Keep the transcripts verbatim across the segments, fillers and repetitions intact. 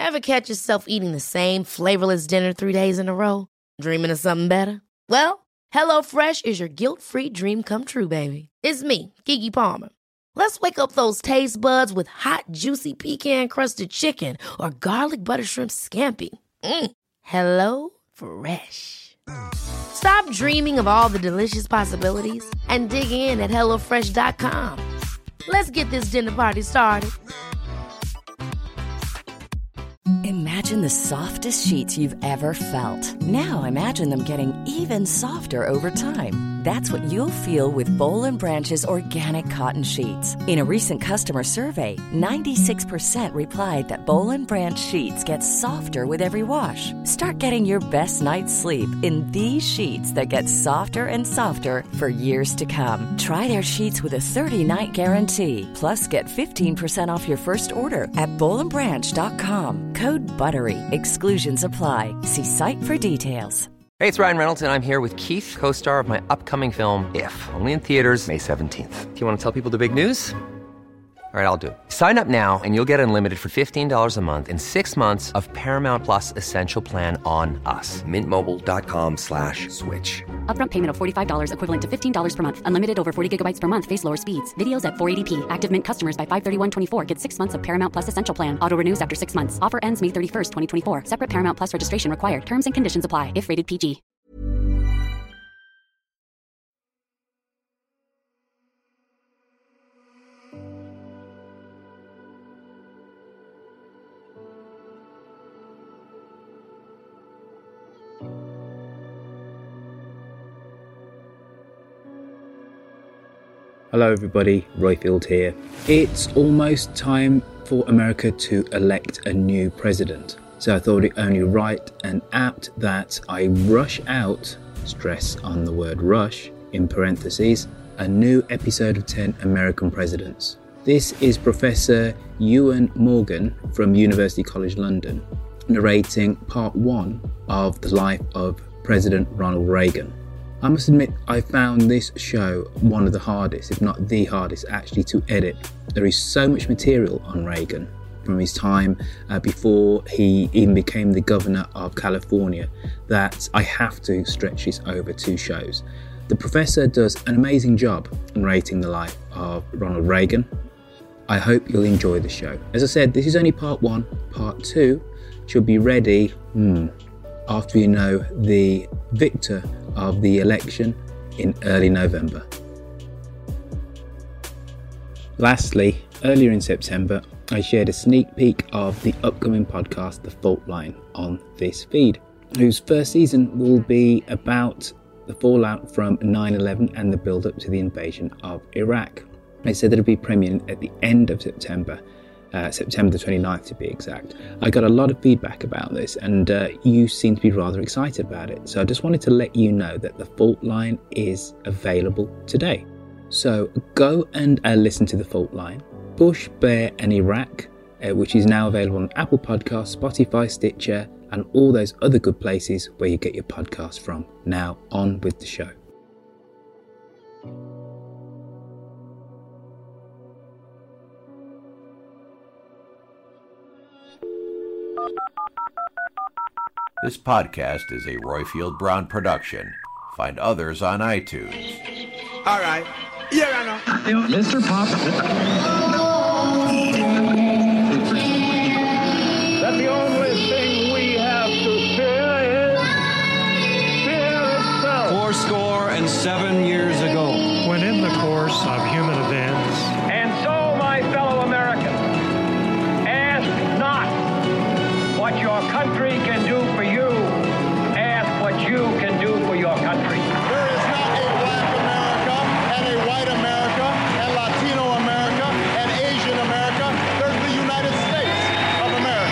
Ever catch yourself eating the same flavorless dinner three days in a row? Dreaming of something better? Well, HelloFresh is your guilt-free dream come true, baby. It's me, Keke Palmer. Let's wake up those taste buds with hot, juicy pecan-crusted chicken or garlic butter shrimp scampi. Mm. Hello Fresh. Stop dreaming of all the delicious possibilities and dig in at hello fresh dot com. Let's get this dinner party started. Imagine the softest sheets you've ever felt. Now imagine them getting even softer over time. That's what you'll feel with Boll and Branch's organic cotton sheets. In a recent customer survey, ninety-six percent replied that Boll and Branch sheets get softer with every wash. Start getting your best night's sleep in these sheets that get softer and softer for years to come. Try their sheets with a thirty-night guarantee. Plus, get fifteen percent off your first order at boll and branch dot com. Code BUTTERY. Exclusions apply. See site for details. Hey, it's Ryan Reynolds, and I'm here with Keith, co-star of my upcoming film, If, only in theaters May seventeenth. Do you want to tell people the big news? All right, I'll do it. Sign up now and you'll get unlimited for fifteen dollars a month and six months of Paramount Plus Essential Plan on us. Mint Mobile dot com slash switch. Upfront payment of forty-five dollars equivalent to fifteen dollars per month. Unlimited over forty gigabytes per month. Face lower speeds. Videos at four eighty p. Active Mint customers by five thirty-one twenty-four get six months of Paramount Plus Essential Plan. Auto renews after six months. Offer ends May thirty-first, twenty twenty-four. Separate Paramount Plus registration required. Terms and conditions apply if rated P G. Hello everybody, Royfield here. It's almost time for America to elect a new president. So I thought it only right and apt that I rush out, stress on the word rush, in parentheses, a new episode of ten American Presidents. This is Professor Ewan Morgan from University College London, narrating part one of the life of President Ronald Reagan. I must admit, I found this show one of the hardest, if not the hardest, actually to edit. There is so much material on Reagan from his time uh, before he even became the governor of California that I have to stretch this over two shows. The professor does an amazing job narrating the life of Ronald Reagan. I hope you'll enjoy the show. As I said, this is only part one. Part two should be ready hmm, after you know the victor of the election in early November. Lastly, earlier in September, I shared a sneak peek of the upcoming podcast, The Fault Line, on this feed, whose first season will be about the fallout from nine eleven and the build-up to the invasion of Iraq. I said that it'll be premiering at the end of September, Uh, September the twenty-ninth to be exact. I got a lot of feedback about this and uh, you seem to be rather excited about it. So I just wanted to let you know that The Fault Line is available today. So go and uh, listen to The Fault Line. Bush, Bear and Iraq, uh, which is now available on Apple Podcasts, Spotify, Stitcher and all those other good places where you get your podcasts from. Now on with the show. This podcast is a Royfield Brown production. Find others on iTunes. All right. Here I know. Mister Pop. That the only thing we have to fear is fear itself. Four score and seven years ago, when in the course of human events. And so, my fellow Americans, ask not what your country can do for you. Ask what you can do for your country. There is not a black America and a white America and Latino America and Asian America. There's the United States of America.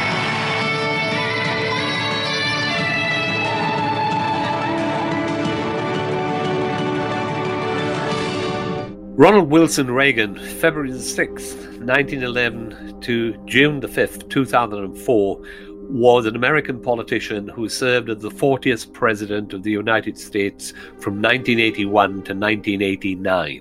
Ronald Wilson Reagan, February the sixth, nineteen eleven to June the fifth, two thousand four, was an American politician who served as the fortieth President of the United States from nineteen eighty-one to nineteen eighty-nine.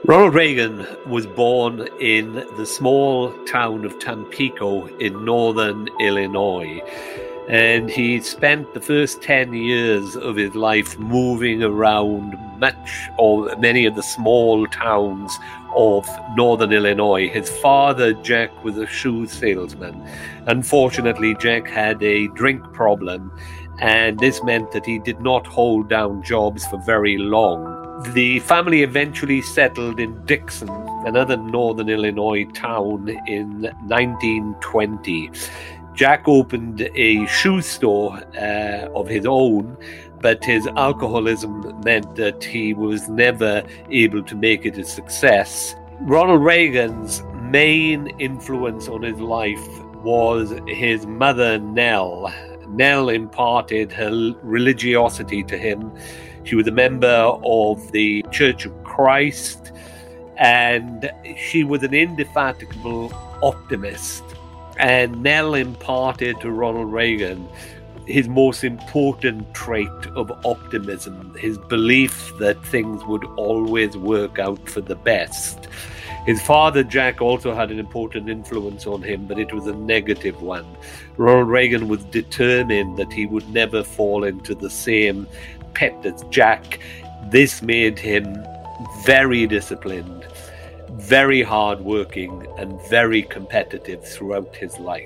Ronald Reagan was born in the small town of Tampico in northern Illinois, and he spent the first ten years of his life moving around much or many of the small towns of northern Illinois. His father, Jack, was a shoe salesman. Unfortunately, Jack had a drink problem, and this meant that he did not hold down jobs for very long. The family eventually settled in Dixon, another northern Illinois town, in nineteen twenty. Jack opened a shoe store uh, of his own, but his alcoholism meant that he was never able to make it a success. Ronald Reagan's main influence on his life was his mother, Nell. Nell imparted her religiosity to him. She was a member of the Church of Christ, and she was an indefatigable optimist. And Nell imparted to Ronald Reagan his most important trait of optimism, his belief that things would always work out for the best. His father, Jack, also had an important influence on him, but it was a negative one. Ronald Reagan was determined that he would never fall into the same pit as Jack. This made him very disciplined, very hardworking, and very competitive throughout his life.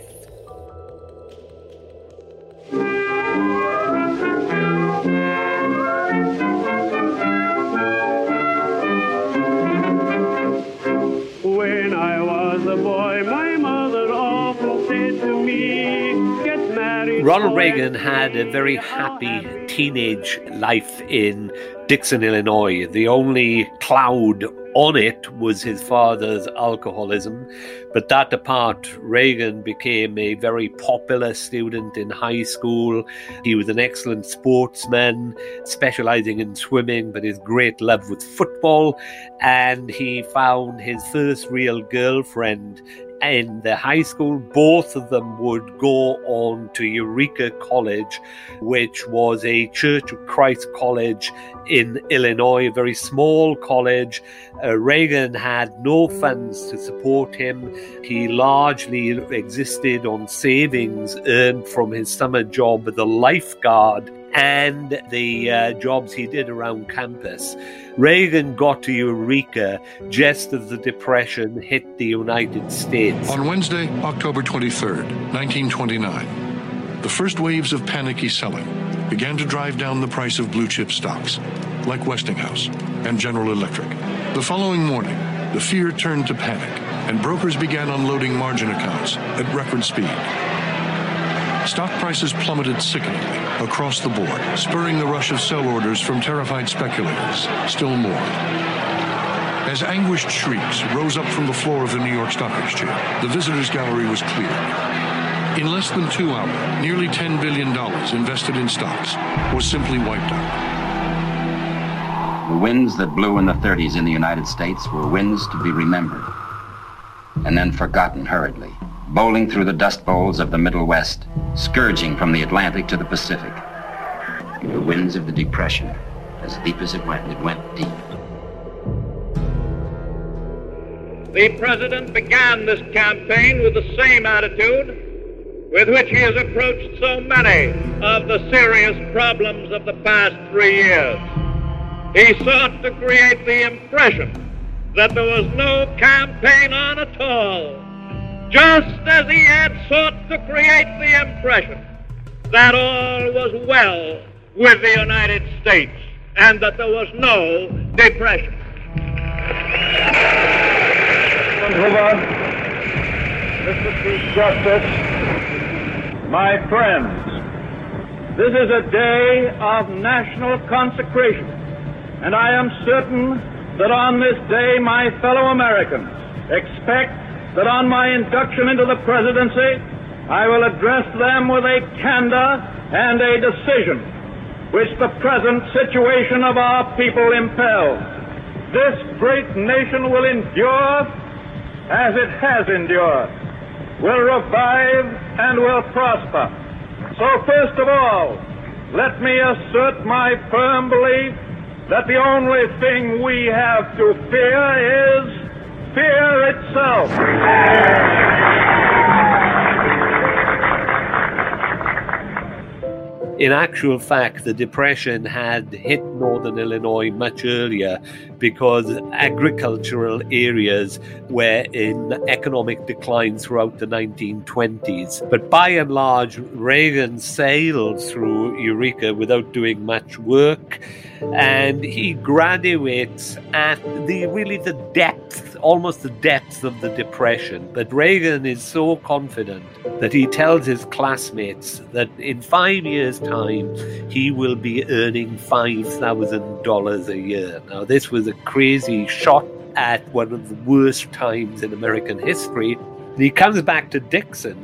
When I was a boy, my mother often said to me, get married. Ronald Reagan had a very happy teenage life in Dixon, Illinois. The only cloud on it was his father's alcoholism, but that apart, Reagan became a very popular student in high school. He was an excellent sportsman, specializing in swimming, but his great love was football, and he found his first real girlfriend in the high school. Both of them would go on to Eureka College, which was a Church of Christ college in Illinois, a very small college. Uh, Reagan had no funds to support him. He largely existed on savings earned from his summer job as a lifeguard and the uh, jobs he did around campus. Reagan got to Eureka just as the Depression hit the United States. On Wednesday, October twenty-third, nineteen twenty-nine, the first waves of panicky selling began to drive down the price of blue-chip stocks, like Westinghouse and General Electric. The following morning, the fear turned to panic, and brokers began unloading margin accounts at record speed. Stock prices plummeted sickeningly across the board, spurring the rush of sell orders from terrified speculators. Still more. As anguished shrieks rose up from the floor of the New York Stock Exchange, the visitors' gallery was cleared. In less than two hours, nearly ten billion dollars invested in stocks was simply wiped out. The winds that blew in the thirties in the United States were winds to be remembered and then forgotten hurriedly, bowling through the dust bowls of the Middle West, scourging from the Atlantic to the Pacific. The winds of the Depression, as deep as it went, it went deep. The president began this campaign with the same attitude with which he has approached so many of the serious problems of the past three years. He sought to create the impression that there was no campaign on at all, just as he had sought to create the impression that all was well with the United States and that there was no depression. Mister Chief Justice, my friends, this is a day of national consecration, and I am certain that on this day my fellow Americans expect that on my induction into the presidency, I will address them with a candor and a decision which the present situation of our people impels. This great nation will endure as it has endured, will revive and will prosper. So first of all, let me assert my firm belief that the only thing we have to fear is fear itself. In actual fact, the Depression had hit Northern Illinois much earlier because agricultural areas were in economic decline throughout the nineteen twenties. But by and large, Reagan sailed through Eureka without doing much work, and he graduates at the really the depth, almost the depth of the Depression. But Reagan is so confident that he tells his classmates that in five years' time, he will be earning five thousand dollars a year. Now, this was a crazy shot at one of the worst times in American history. And he comes back to Dixon,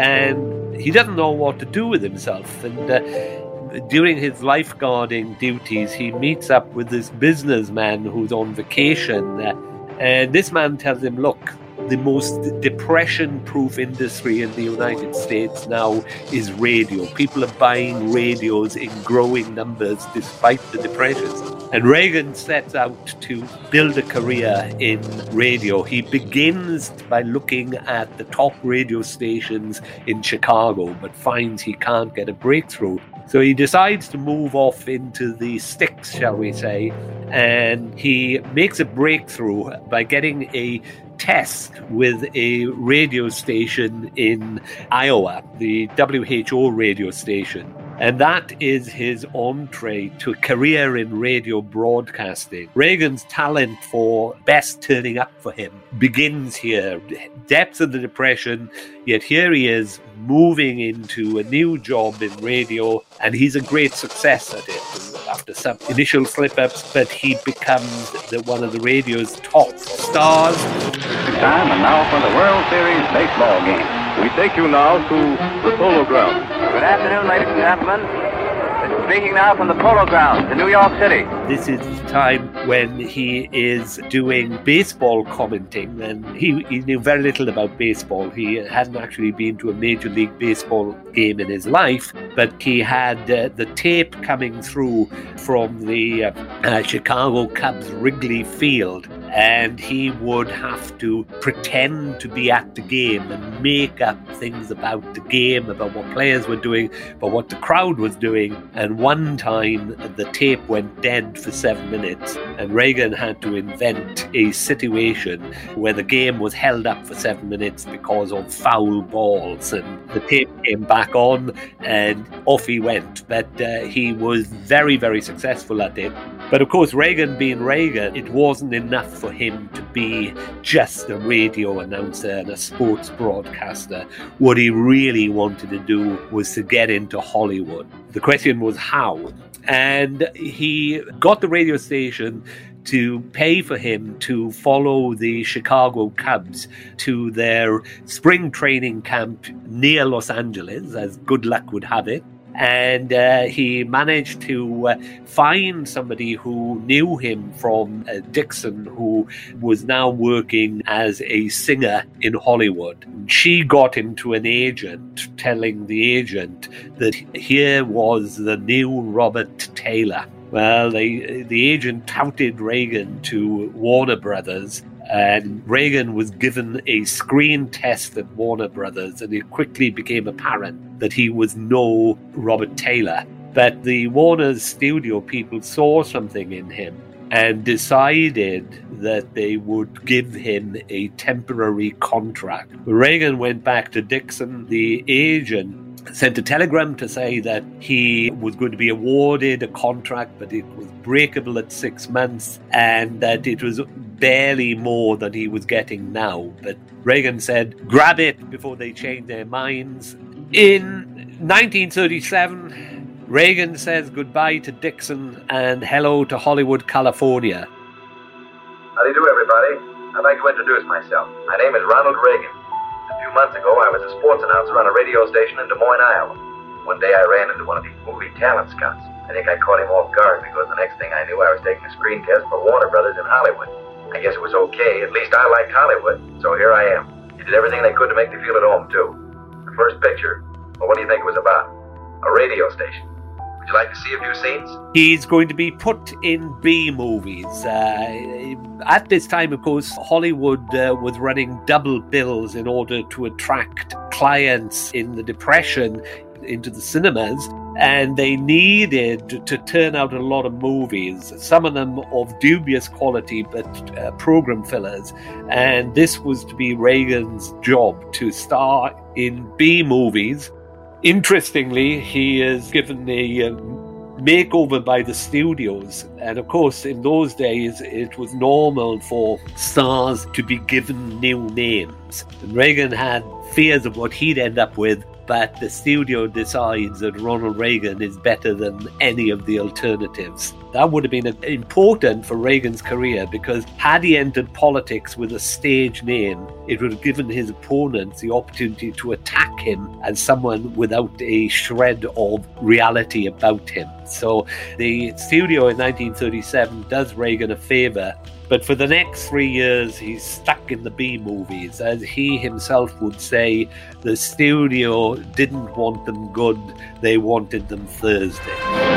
and he doesn't know what to do with himself. And uh, during his lifeguarding duties, he meets up with this businessman who's on vacation. Uh, and this man tells him, look, the most depression-proof industry in the United States now is radio. People are buying radios in growing numbers despite the depression. And Reagan sets out to build a career in radio. He begins by looking at the top radio stations in Chicago, but finds he can't get a breakthrough. So he decides to move off into the sticks, shall we say, and he makes a breakthrough by getting a test with a radio station in Iowa, the W H O radio station. And that is his entree to a career in radio broadcasting. Reagan's talent for best turning up for him begins here. Depths of the Depression, yet here he is moving into a new job in radio, and he's a great success at it. After some initial slip-ups, but he becomes the, one of the radio's top stars. Time, and now for the World Series baseball game. We take you now to the Polo Grounds. Good afternoon, ladies and gentlemen. Speaking now from the Polo Grounds in New York City. This is the time when he is doing baseball commenting, and he, he knew very little about baseball. He hadn't actually been to a Major League Baseball game in his life, but he had uh, the tape coming through from the uh, uh, Chicago Cubs Wrigley Field, and he would have to pretend to be at the game and make up things about the game, about what players were doing, about what the crowd was doing. And one time the tape went dead for seven minutes, and Reagan had to invent a situation where the game was held up for seven minutes because of foul balls, and the tape came back on and off he went. But uh, he was very, very successful at it. But of course, Reagan being Reagan, it wasn't enough for him to be just a radio announcer and a sports broadcaster. What he really wanted to do was to get into Hollywood. The question was how. And he got the radio station to pay for him to follow the Chicago Cubs to their spring training camp near Los Angeles, as good luck would have it. And uh, he managed to uh, find somebody who knew him from uh, Dixon, who was now working as a singer in Hollywood. She got him to an agent, telling the agent that here was the new Robert Taylor. Well, they, the agent touted Reagan to Warner Brothers, and Reagan was given a screen test at Warner Brothers, and it quickly became apparent that he was no Robert Taylor. But the Warner's studio people saw something in him and decided that they would give him a temporary contract. Reagan went back to Dixon. The agent sent a telegram to say that he was going to be awarded a contract, but it was breakable at six months and that it was barely more than he was getting now. But Reagan said, grab it before they change their minds. In nineteen thirty-seven, Reagan says goodbye to Dixon and hello to Hollywood, California. How do you do, everybody? I'd like to introduce myself. My name is Ronald Reagan. A few months ago, I was a sports announcer on a radio station in Des Moines, Iowa. One day I ran into one of these movie talent scouts. I think I caught him off guard because the next thing I knew, I was taking a screen test for Warner Brothers in Hollywood. I guess it was okay. At least I liked Hollywood, so here I am. He did everything they could to make me feel at home, too. The first picture, well, what do you think it was about? A radio station. Would you like to see a few scenes? He's going to be put in B movies. Uh, at this time, of course, Hollywood uh, was running double bills in order to attract clients in the Depression into the cinemas, and they needed to turn out a lot of movies, some of them of dubious quality, but uh, program fillers. And this was to be Reagan's job, to star in B movies. Interestingly, he is given a um, makeover by the studios, and of course in those days it was normal for stars to be given new names. And Reagan had fears of what he'd end up with, but the studio decides that Ronald Reagan is better than any of the alternatives. That would have been important for Reagan's career, because had he entered politics with a stage name, it would have given his opponents the opportunity to attack him as someone without a shred of reality about him. So the studio in nineteen thirty-seven does Reagan a favor, but for the next three years he's stuck in the B movies. As he himself would say, the studio didn't want them good, they wanted them Thursday.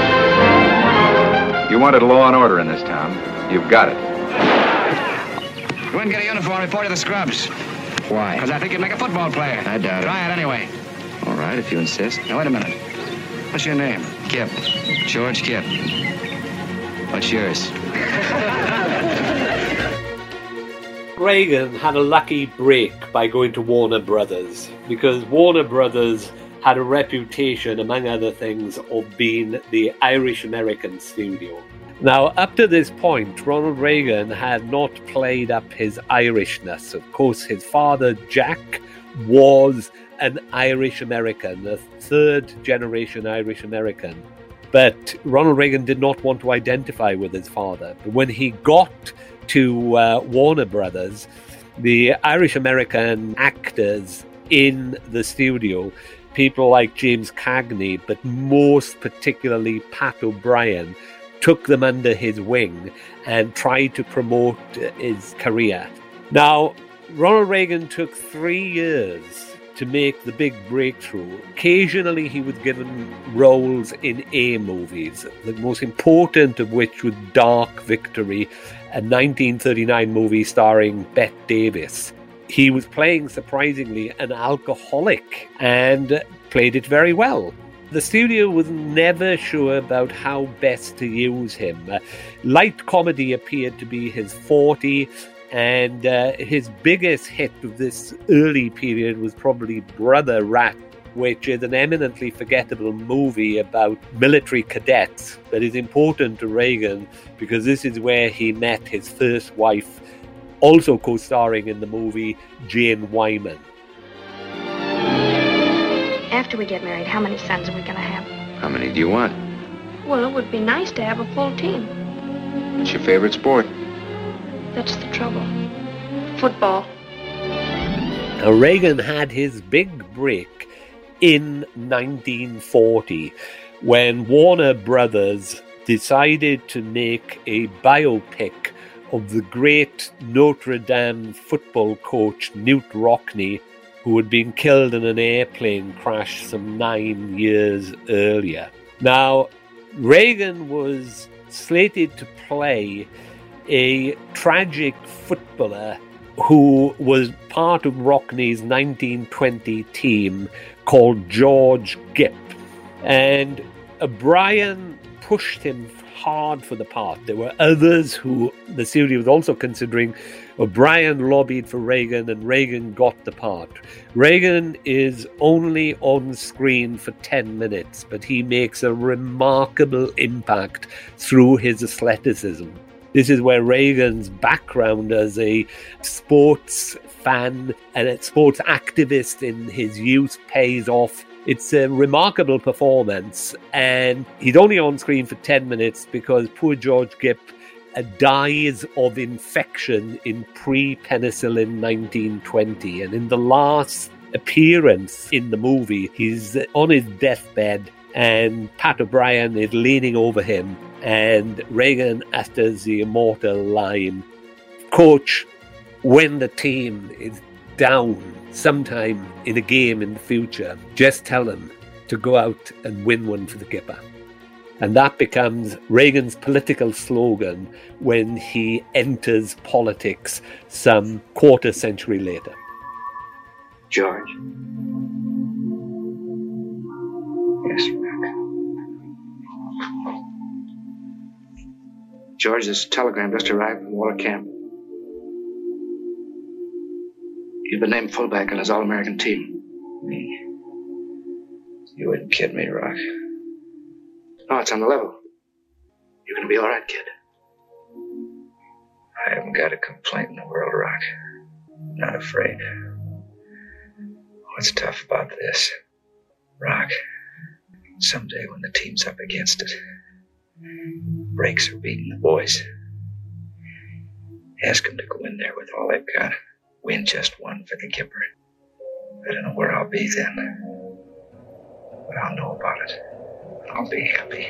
You wanted law and order in this town. You've got it. Go and get a uniform and report to the scrubs. Why? Because I think you'd make a football player. I doubt it. Try it anyway. All right, if you insist. Now, wait a minute. What's your name? Kip. George Kip. What's yours? Reagan had a lucky break by going to Warner Brothers, because Warner Brothers had a reputation, among other things, of being the Irish-American studio. Now, up to this point, Ronald Reagan had not played up his Irishness. Of course, his father, Jack, was an Irish-American, a third-generation Irish-American. But Ronald Reagan did not want to identify with his father. But when he got to uh, Warner Brothers, the Irish-American actors in the studio, people like James Cagney, but most particularly Pat O'Brien, took them under his wing and tried to promote his career. Now, Ronald Reagan took three years to make the big breakthrough. Occasionally he was given roles in A movies, the most important of which was Dark Victory, a nineteen thirty-nine movie starring Bette Davis. He was playing, surprisingly, an alcoholic and played it very well. The studio was never sure about how best to use him. Uh, light comedy appeared to be his forte, and uh, his biggest hit of this early period was probably Brother Rat, which is an eminently forgettable movie about military cadets that is important to Reagan because this is where he met his first wife, also co-starring in the movie, Jane Wyman. After we get married, how many sons are we going to have? How many do you want? Well, it would be nice to have a full team. What's your favorite sport? That's the trouble. Football. Now, Reagan had his big break in nineteen forty when Warner Brothers decided to make a biopic of the great Notre Dame football coach Knute Rockne, who had been killed in an airplane crash some nine years earlier. Now, Reagan was slated to play a tragic footballer who was part of Rockne's nineteen twenty team called George Gipp. And O'Brien pushed him hard for the part. There were others who the studio was also considering. O'Brien lobbied for Reagan, and Reagan got the part. Reagan is only on screen for ten minutes, but he makes a remarkable impact through his athleticism. This is where Reagan's background as a sports fan and a sports activist in his youth pays off. It's a remarkable performance, and he's only on screen for ten minutes because poor George Gipp uh, dies of infection in pre-penicillin nineteen twenty. And in the last appearance in the movie, he's on his deathbed, and Pat O'Brien is leaning over him, and Reagan utters the immortal line, "Coach, when the team is down sometime in a game in the future, just tell them to go out and win one for the Gipper." And that becomes Reagan's political slogan when he enters politics some quarter century later. George. Yes, Rock. George, this telegram just arrived from Walter Camp. You've been named fullback on his All-American team. Me? You wouldn't kid me, Rock. No, it's on the level. You're gonna be all right, kid. I haven't got a complaint in the world, Rock. Not afraid. What's tough about this, Rock, someday when the team's up against it, breaks are beating the boys, ask them to go in there with all they've got, win just one for the Kipper. I don't know where I'll be then, but I'll know about it. I'll be happy.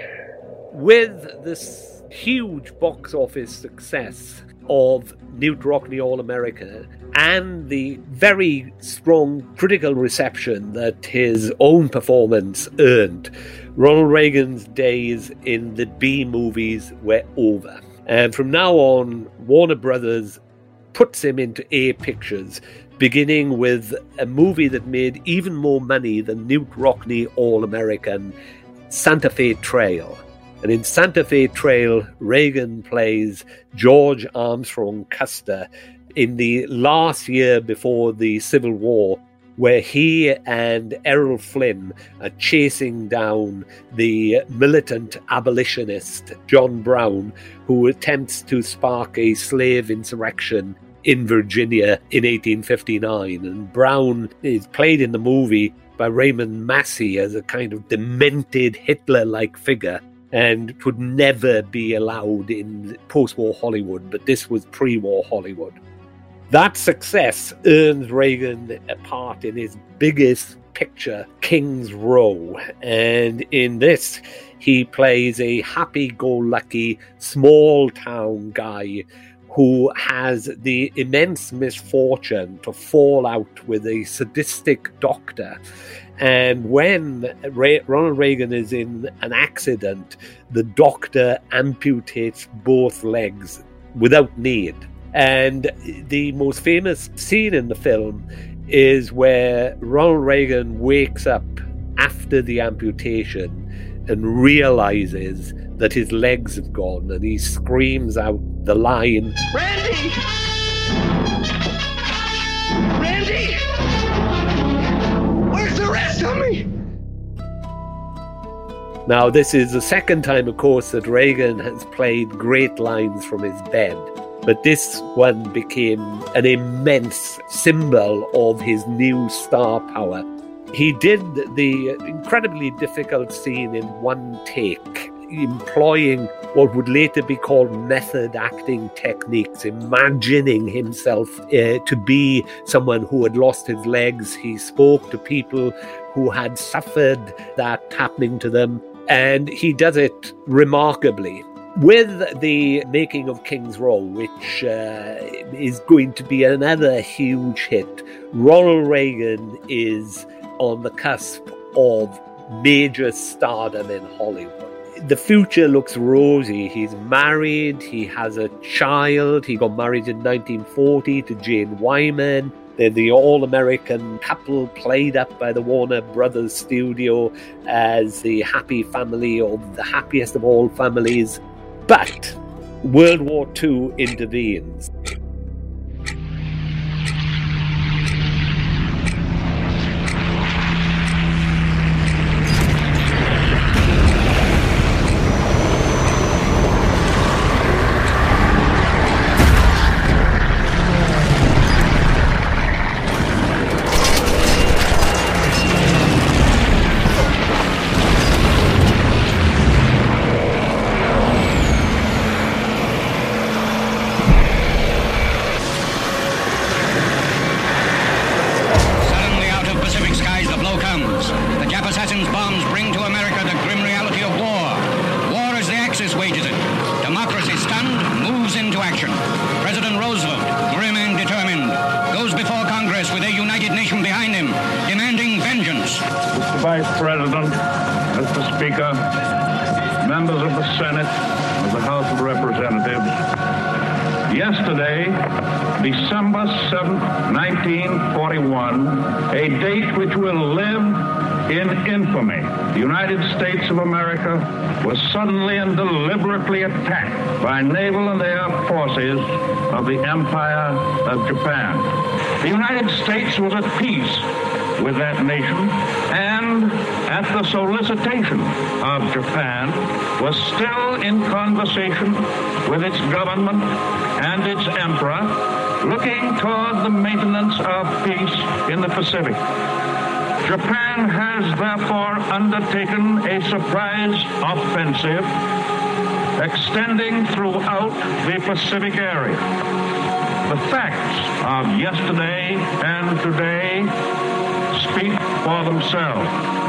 With this huge box office success of Knute Rockne All-America and the very strong critical reception that his own performance earned, Ronald Reagan's days in the B movies were over. And from now on, Warner Brothers puts him into A pictures, beginning with a movie that made even more money than Knute Rockne All-American, Santa Fe Trail. And in Santa Fe Trail, Reagan plays George Armstrong Custer in the last year before the Civil War, where he and Errol Flynn are chasing down the militant abolitionist John Brown, who attempts to spark a slave insurrection in Virginia in eighteen fifty-nine. And Brown is played in the movie by Raymond Massey as a kind of demented Hitler-like figure, and would never be allowed in post-war Hollywood, but this was pre-war Hollywood. That success earns Reagan a part in his biggest picture, King's Row, and in this he plays a happy-go-lucky small-town guy who has the immense misfortune to fall out with a sadistic doctor. And when Ray- Ronald Reagan is in an accident, the doctor amputates both legs without need. And the most famous scene in the film is where Ronald Reagan wakes up after the amputation and realizes that his legs have gone, and he screams out the line, Randy! Randy! Where's the rest of me? Now, this is the second time, of course, that Reagan has played great lines from his bed, but this one became an immense symbol of his new star power. He did the incredibly difficult scene in one take, employing what would later be called method acting techniques, imagining himself uh, to be someone who had lost his legs. He spoke to people who had suffered that happening to them, and he does it remarkably. With the making of King's Row, which uh, is going to be another huge hit, Ronald Reagan is on the cusp of major stardom in Hollywood. The future looks rosy. He's married, he has a child, he got married in nineteen forty to Jane Wyman. They're the all-American couple played up by the Warner Brothers studio as the happy family of the happiest of all families. But World War Two intervenes. members of the Senate, of the House of Representatives, yesterday, December seventh, nineteen forty-one, a date which will live in infamy. The United States of America was suddenly and deliberately attacked by naval and air forces of the Empire of Japan. The United States was at peace with that nation, and at the solicitation of Japan, was still in conversation with its government and its emperor, looking toward the maintenance of peace in the Pacific. Japan has therefore undertaken a surprise offensive extending throughout the Pacific area. The facts of yesterday and today speak for themselves.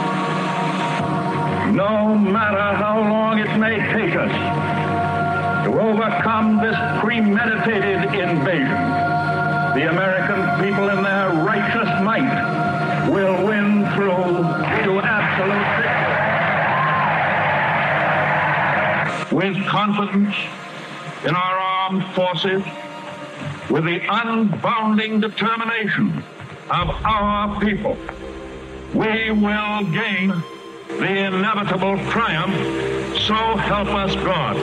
No matter how long it may take us to overcome this premeditated invasion, the American people in their righteous might will win through to absolute victory. With confidence in our armed forces, with the unbounding determination of our people, we will gain the inevitable triumph, so help us God.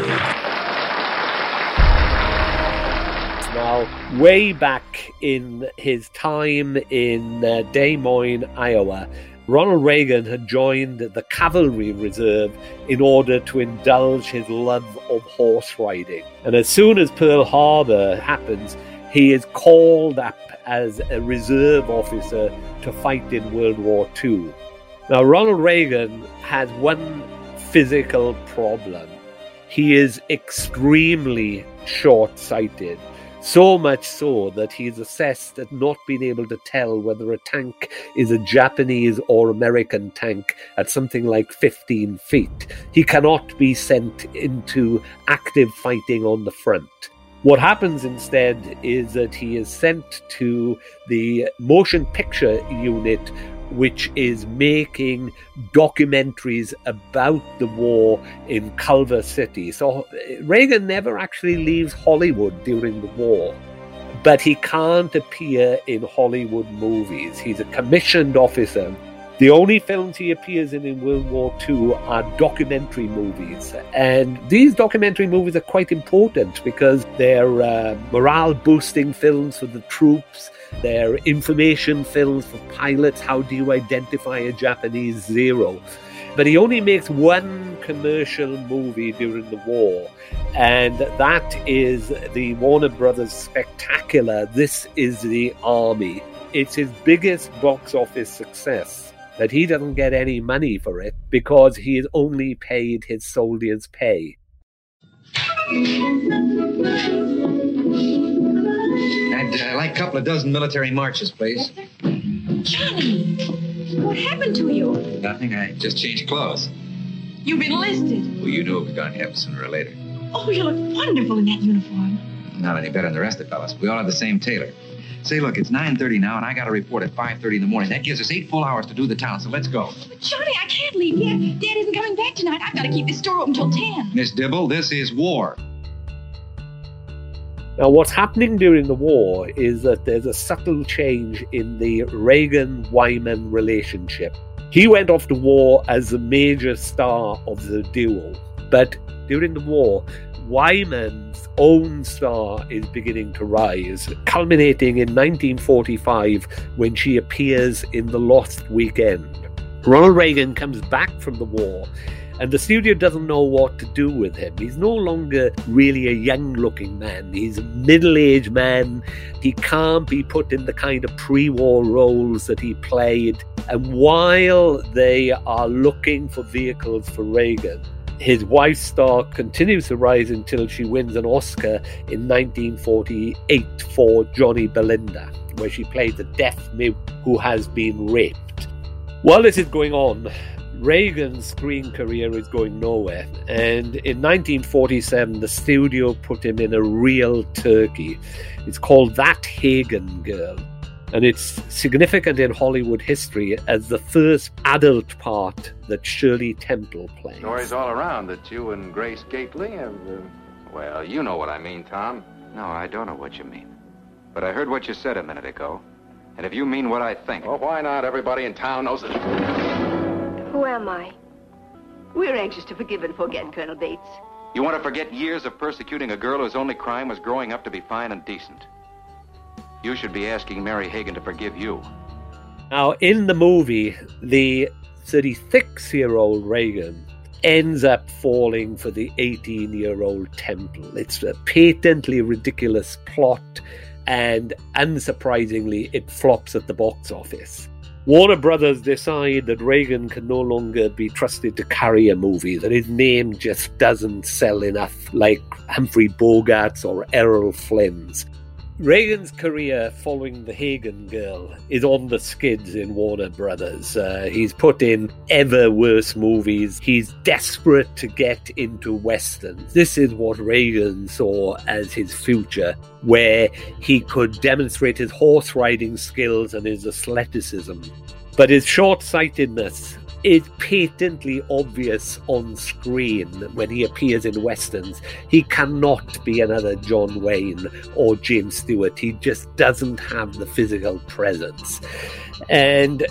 Now, way back in his time in uh, Des Moines, Iowa, Ronald Reagan had joined the Cavalry Reserve in order to indulge his love of horse riding. And as soon as Pearl Harbor happens, he is called up as a reserve officer to fight in World War Two. Now, Ronald Reagan has one physical problem. He is extremely short-sighted. So much so that he is assessed at not being able to tell whether a tank is a Japanese or American tank at something like fifteen feet. He cannot be sent into active fighting on the front. What happens instead is that he is sent to the motion picture unit, which is making documentaries about the war in Culver City. So Reagan never actually leaves Hollywood during the war, but he can't appear in Hollywood movies. He's a commissioned officer. The only films he appears in in World War Two are documentary movies. And these documentary movies are quite important because they're uh, morale-boosting films for the troops. They're information films for pilots. How do you identify a Japanese Zero? But he only makes one commercial movie during the war, and that is the Warner Brothers spectacular This Is the Army. It's his biggest box office success, but he doesn't get any money for it because he is only paid his soldiers' pay. I'd uh, like a couple of dozen military marches, please. Johnny, what happened to you? Nothing. I just changed clothes. You've been enlisted. Well, you knew it was going to happen sooner or later. Oh, you look wonderful in that uniform. Not any better than the rest of the fellas. We all have the same tailor. Say, look, it's nine thirty now, and I got a report at five thirty in the morning. That gives us eight full hours to do the town, so let's go. But, Johnny, I can't leave yet. Dad isn't coming back tonight. I've got to keep this store open till ten. Miss Dibble, this is war. Now, what's happening during the war is that there's a subtle change in the Reagan-Wyman relationship. He went off to war as the major star of the duo, but during the war, Wyman's own star is beginning to rise, culminating in nineteen forty-five when she appears in The Lost Weekend. Ronald Reagan comes back from the war, and the studio doesn't know what to do with him. He's no longer really a young-looking man. He's a middle-aged man. He can't be put in the kind of pre-war roles that he played. And while they are looking for vehicles for Reagan, his wife's star continues to rise until she wins an Oscar in nineteen forty-eight for Johnny Belinda, where she played the deaf mute who has been raped. While this is going on, Reagan's screen career is going nowhere, and in nineteen forty-seven the studio put him in a real turkey. It's called That Hagen Girl. And it's significant in Hollywood history as the first adult part that Shirley Temple plays. Stories all around that you and Grace Gately have... Uh, well, you know what I mean, Tom. No, I don't know what you mean. But I heard what you said a minute ago. And if you mean what I think... Well, why not? Everybody in town knows it. Who am I? We're anxious to forgive and forget, Colonel Bates. You want to forget years of persecuting a girl whose only crime was growing up to be fine and decent. You should be asking Mary Hagan to forgive you. Now, in the movie, the thirty-six-year-old Reagan ends up falling for the eighteen-year-old Temple. It's a patently ridiculous plot, and unsurprisingly, it flops at the box office. Warner Brothers decide that Reagan can no longer be trusted to carry a movie, that his name just doesn't sell enough like Humphrey Bogart's or Errol Flynn's. Reagan's career following The Hagen Girl is on the skids in Warner Brothers. Uh, he's put in ever worse movies. He's desperate to get into westerns. This is what Reagan saw as his future, where he could demonstrate his horse riding skills and his athleticism. But his short-sightedness is patently obvious on screen when he appears in westerns. He cannot be another John Wayne or James Stewart. He just doesn't have the physical presence. And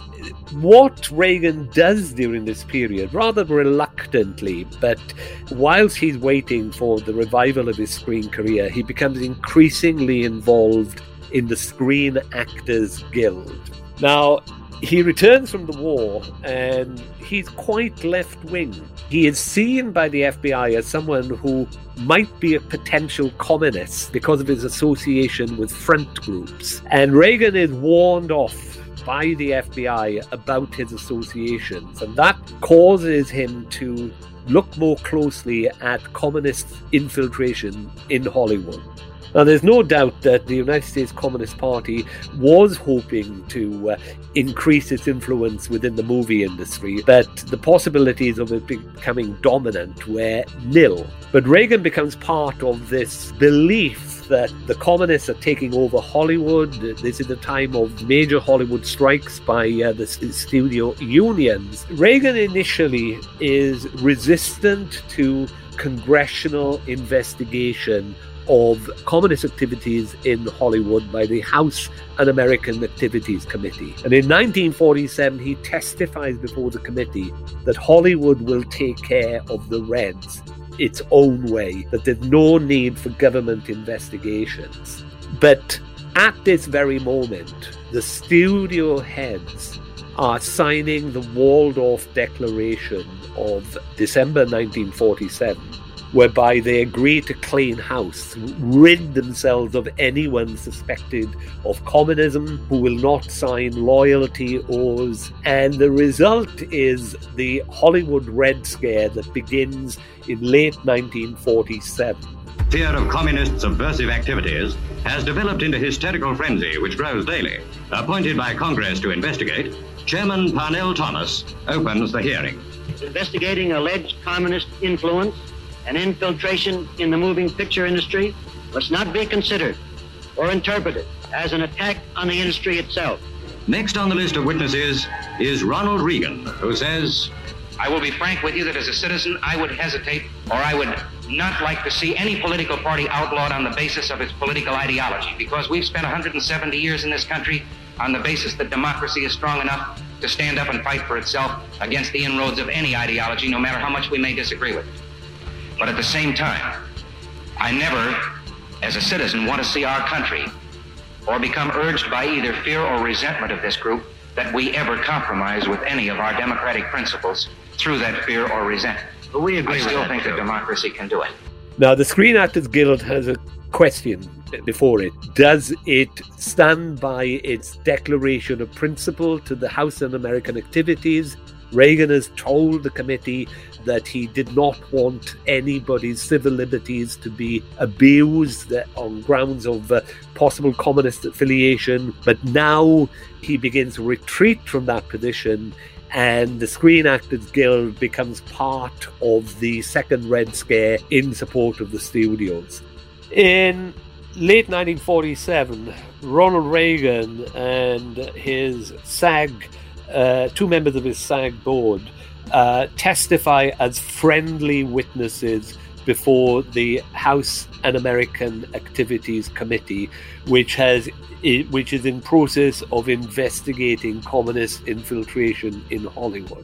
what Reagan does during this period, rather reluctantly, but whilst he's waiting for the revival of his screen career, he becomes increasingly involved in the Screen Actors Guild. Now, he returns from the war and he's quite left-wing. He is seen by the F B I as someone who might be a potential communist because of his association with front groups. And Reagan is warned off by the F B I about his associations, and that causes him to look more closely at communist infiltration in Hollywood. Now, there's no doubt that the United States Communist Party was hoping to uh, increase its influence within the movie industry, but the possibilities of it becoming dominant were nil. But Reagan becomes part of this belief that the communists are taking over Hollywood. This is a time of major Hollywood strikes by uh, the studio unions. Reagan initially is resistant to congressional investigation of communist activities in Hollywood by the House Un-American Activities Committee. And in nineteen forty-seven, he testifies before the committee that Hollywood will take care of the Reds its own way, that there's no need for government investigations. But at this very moment, the studio heads are signing the Waldorf Declaration of December nineteen forty-seven, whereby they agree to clean house, rid themselves of anyone suspected of communism who will not sign loyalty oaths. And the result is the Hollywood Red Scare that begins in late nineteen forty-seven. Fear of communist subversive activities has developed into hysterical frenzy which grows daily. Appointed by Congress to investigate, Chairman Parnell Thomas opens the hearing. Investigating alleged communist influence and infiltration in the moving picture industry must not be considered or interpreted as an attack on the industry itself. Next on the list of witnesses is Ronald Reagan, who says, I will be frank with you that as a citizen, I would hesitate, or I would not like to see any political party outlawed on the basis of its political ideology, because we've spent one hundred seventy years in this country on the basis that democracy is strong enough to stand up and fight for itself against the inroads of any ideology, no matter how much we may disagree with it. But at the same time, I never, as a citizen, want to see our country or become urged by either fear or resentment of this group that we ever compromise with any of our democratic principles through that fear or resentment. But we agree I with still that, think too. that democracy can do it. Now, the Screen Actors Guild has a question before it. Does it stand by its declaration of principle to the House Un-American Activities? Reagan has told the committee that he did not want anybody's civil liberties to be abused on grounds of uh, possible communist affiliation. But now he begins to retreat from that position, and the Screen Actors Guild becomes part of the second Red Scare in support of the studios. In late nineteen forty-seven, Ronald Reagan and his SAG, uh, two members of his SAG board, uh, testify as friendly witnesses before the House Un-American Activities Committee, which has which is in process of investigating communist infiltration in Hollywood.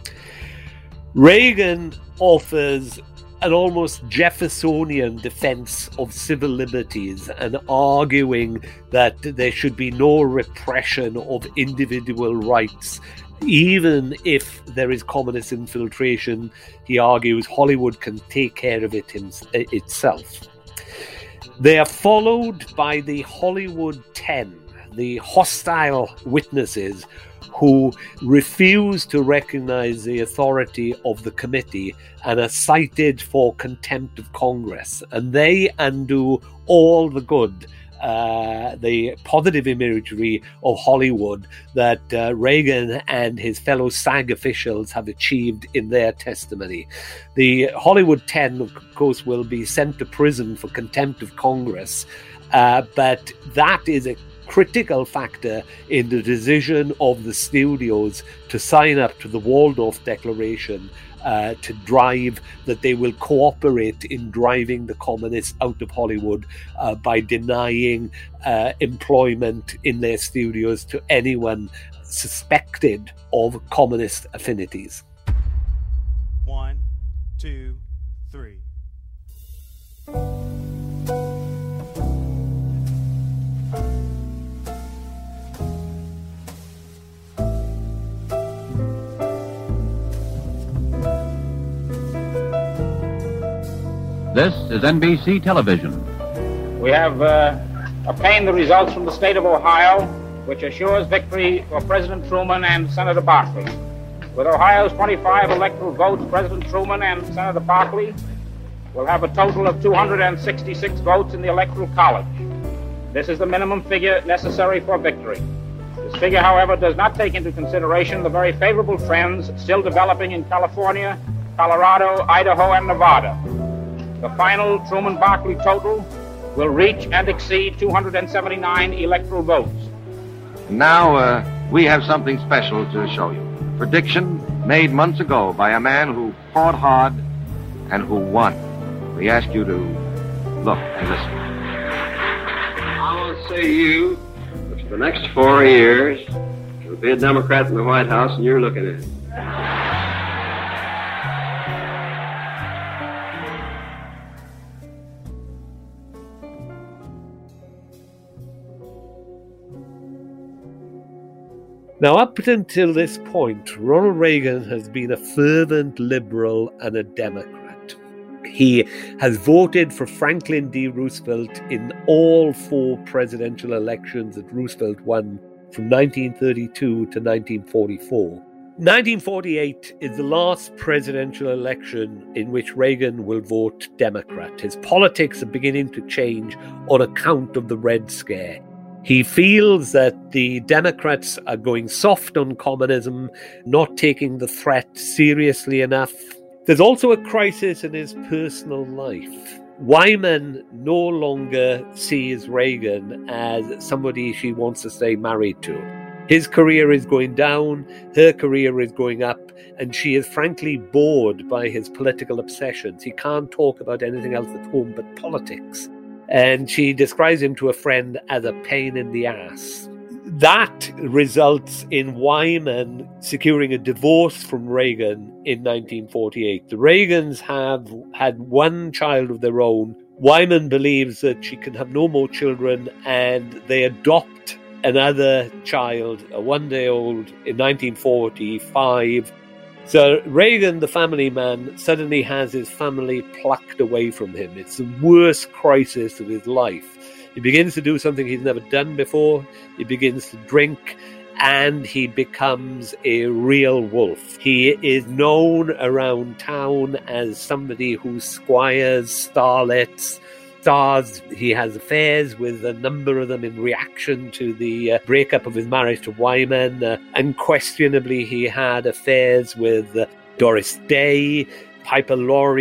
Reagan offers an almost Jeffersonian defense of civil liberties and arguing that there should be no repression of individual rights. Even if there is communist infiltration, he argues Hollywood can take care of it in, itself. They are followed by the Hollywood Ten, the hostile witnesses who refuse to recognize the authority of the committee and are cited for contempt of Congress. And they undo all the good, uh, the positive imagery of Hollywood that uh, Reagan and his fellow SAG officials have achieved in their testimony. The Hollywood Ten, of course, will be sent to prison for contempt of Congress, uh, but that is a critical factor in the decision of the studios to sign up to the Waldorf Declaration uh, to drive that they will cooperate in driving the communists out of Hollywood uh, by denying uh, employment in their studios to anyone suspected of communist affinities. One, two, three. This is N B C Television. We have uh, obtained the results from the state of Ohio, which assures victory for President Truman and Senator Barkley. With Ohio's twenty-five electoral votes, President Truman and Senator Barkley will have a total of two hundred sixty-six votes in the Electoral College. This is the minimum figure necessary for victory. This figure, however, does not take into consideration the very favorable trends still developing in California, Colorado, Idaho, and Nevada. The final Truman-Barkley total will reach and exceed two hundred seventy-nine electoral votes. Now, uh, we have something special to show you. Prediction made months ago by a man who fought hard and who won. We ask you to look and listen. I want to say to you that for the next four years, there'll be a Democrat in the White House, and you're looking at it. Now, up until this point, Ronald Reagan has been a fervent liberal and a Democrat. He has voted for Franklin D. Roosevelt in all four presidential elections that Roosevelt won from nineteen thirty-two to nineteen forty-four. nineteen forty-eight is the last presidential election in which Reagan will vote Democrat. His politics are beginning to change on account of the Red Scare. He feels that the Democrats are going soft on communism, not taking the threat seriously enough. There's also a crisis in his personal life. Wyman no longer sees Reagan as somebody she wants to stay married to. His career is going down, her career is going up, and she is frankly bored by his political obsessions. He can't talk about anything else at home but politics. And she describes him to a friend as a pain in the ass. That results in Wyman securing a divorce from Reagan in nineteen forty-eight. The Reagans have had one child of their own. Wyman believes that she can have no more children, and they adopt another child, a one-day-old, in nineteen forty-five. So Reagan, the family man, suddenly has his family plucked away from him. It's the worst crisis of his life. He begins to do something he's never done before. He begins to drink, and he becomes a real wolf. He is known around town as somebody who squires starlets, stars. He has affairs with a number of them in reaction to the uh, breakup of his marriage to Wyman. Uh, unquestionably, he had affairs with uh, Doris Day, Piper Laurie,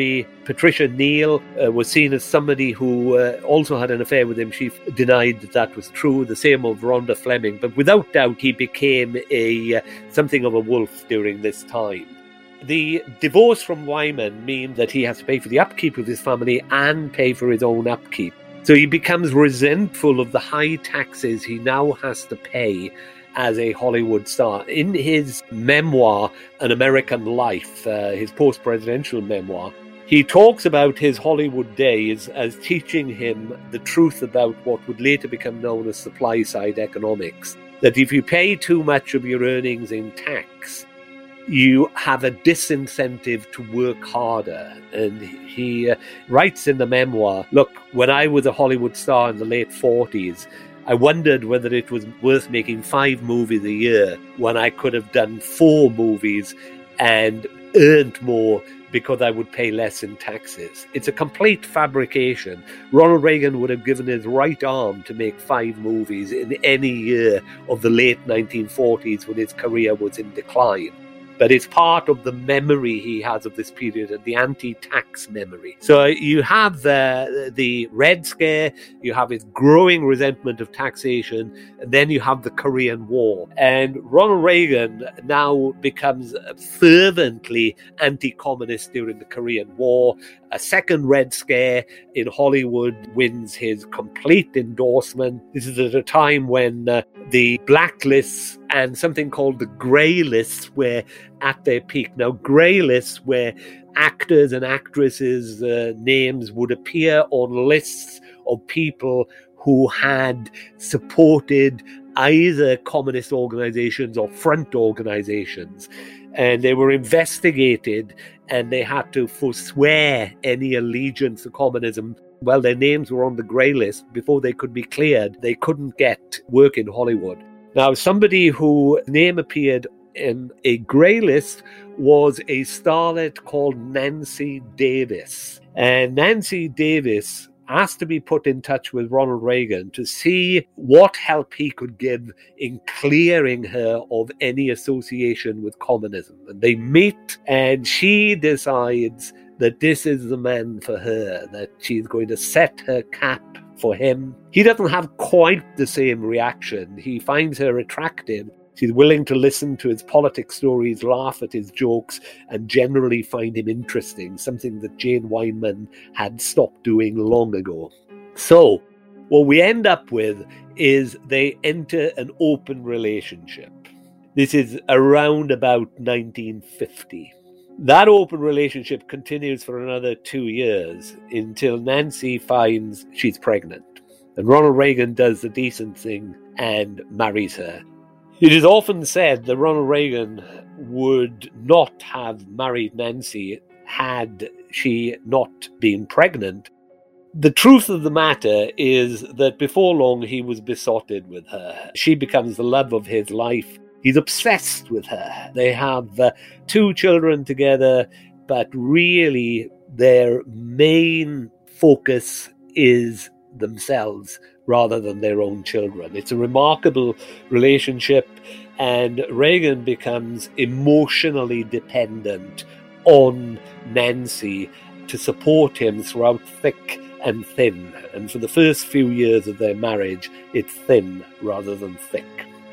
Patricia Neal uh, was seen as somebody who uh, also had an affair with him. She denied that that was true. The same of Rhonda Fleming. But without doubt, he became a uh, something of a wolf during this time. The divorce from Wyman means that he has to pay for the upkeep of his family and pay for his own upkeep. So he becomes resentful of the high taxes he now has to pay as a Hollywood star. In his memoir, An American Life, uh, his post-presidential memoir, he talks about his Hollywood days as teaching him the truth about what would later become known as supply-side economics. That if you pay too much of your earnings in tax, you have a disincentive to work harder. And he uh, writes in the memoir, look, when I was a Hollywood star in the late forties, I wondered whether it was worth making five movies a year when I could have done four movies and earned more because I would pay less in taxes. It's a complete fabrication. Ronald Reagan would have given his right arm to make five movies in any year of the late nineteen forties when his career was in decline. But it's part of the memory he has of this period, the anti-tax memory. So you have the, the Red Scare, you have his growing resentment of taxation, and then you have the Korean War. And Ronald Reagan now becomes fervently anti-communist during the Korean War. A second Red Scare in Hollywood wins his complete endorsement. This is at a time when uh, the blacklists and something called the grey lists were at their peak. Now, grey lists where actors and actresses' uh, names would appear on lists of people who had supported either communist organizations or front organizations. And they were investigated and they had to forswear any allegiance to communism. Well, their names were on the grey list. Before they could be cleared, they couldn't get work in Hollywood. Now, somebody whose name appeared in a grey list was a starlet called Nancy Davis. And Nancy Davis asked to be put in touch with Ronald Reagan to see what help he could give in clearing her of any association with communism. And they meet, and she decides that this is the man for her, that she's going to set her cap for him. He doesn't have quite the same reaction. He finds her attractive. She's willing to listen to his politics stories, laugh at his jokes, and generally find him interesting, something that Jane Wyman had stopped doing long ago. So, what we end up with is they enter an open relationship. This is around about nineteen fifty. That open relationship continues for another two years until Nancy finds she's pregnant. And Ronald Reagan does the decent thing and marries her. It is often said that Ronald Reagan would not have married Nancy had she not been pregnant. The truth of the matter is that before long he was besotted with her. She becomes the love of his life. He's obsessed with her. They have uh, two children together, but really their main focus is themselves rather than their own children. It's a remarkable relationship, and Reagan becomes emotionally dependent on Nancy to support him throughout thick and thin. And for the first few years of their marriage, it's thin rather than thick.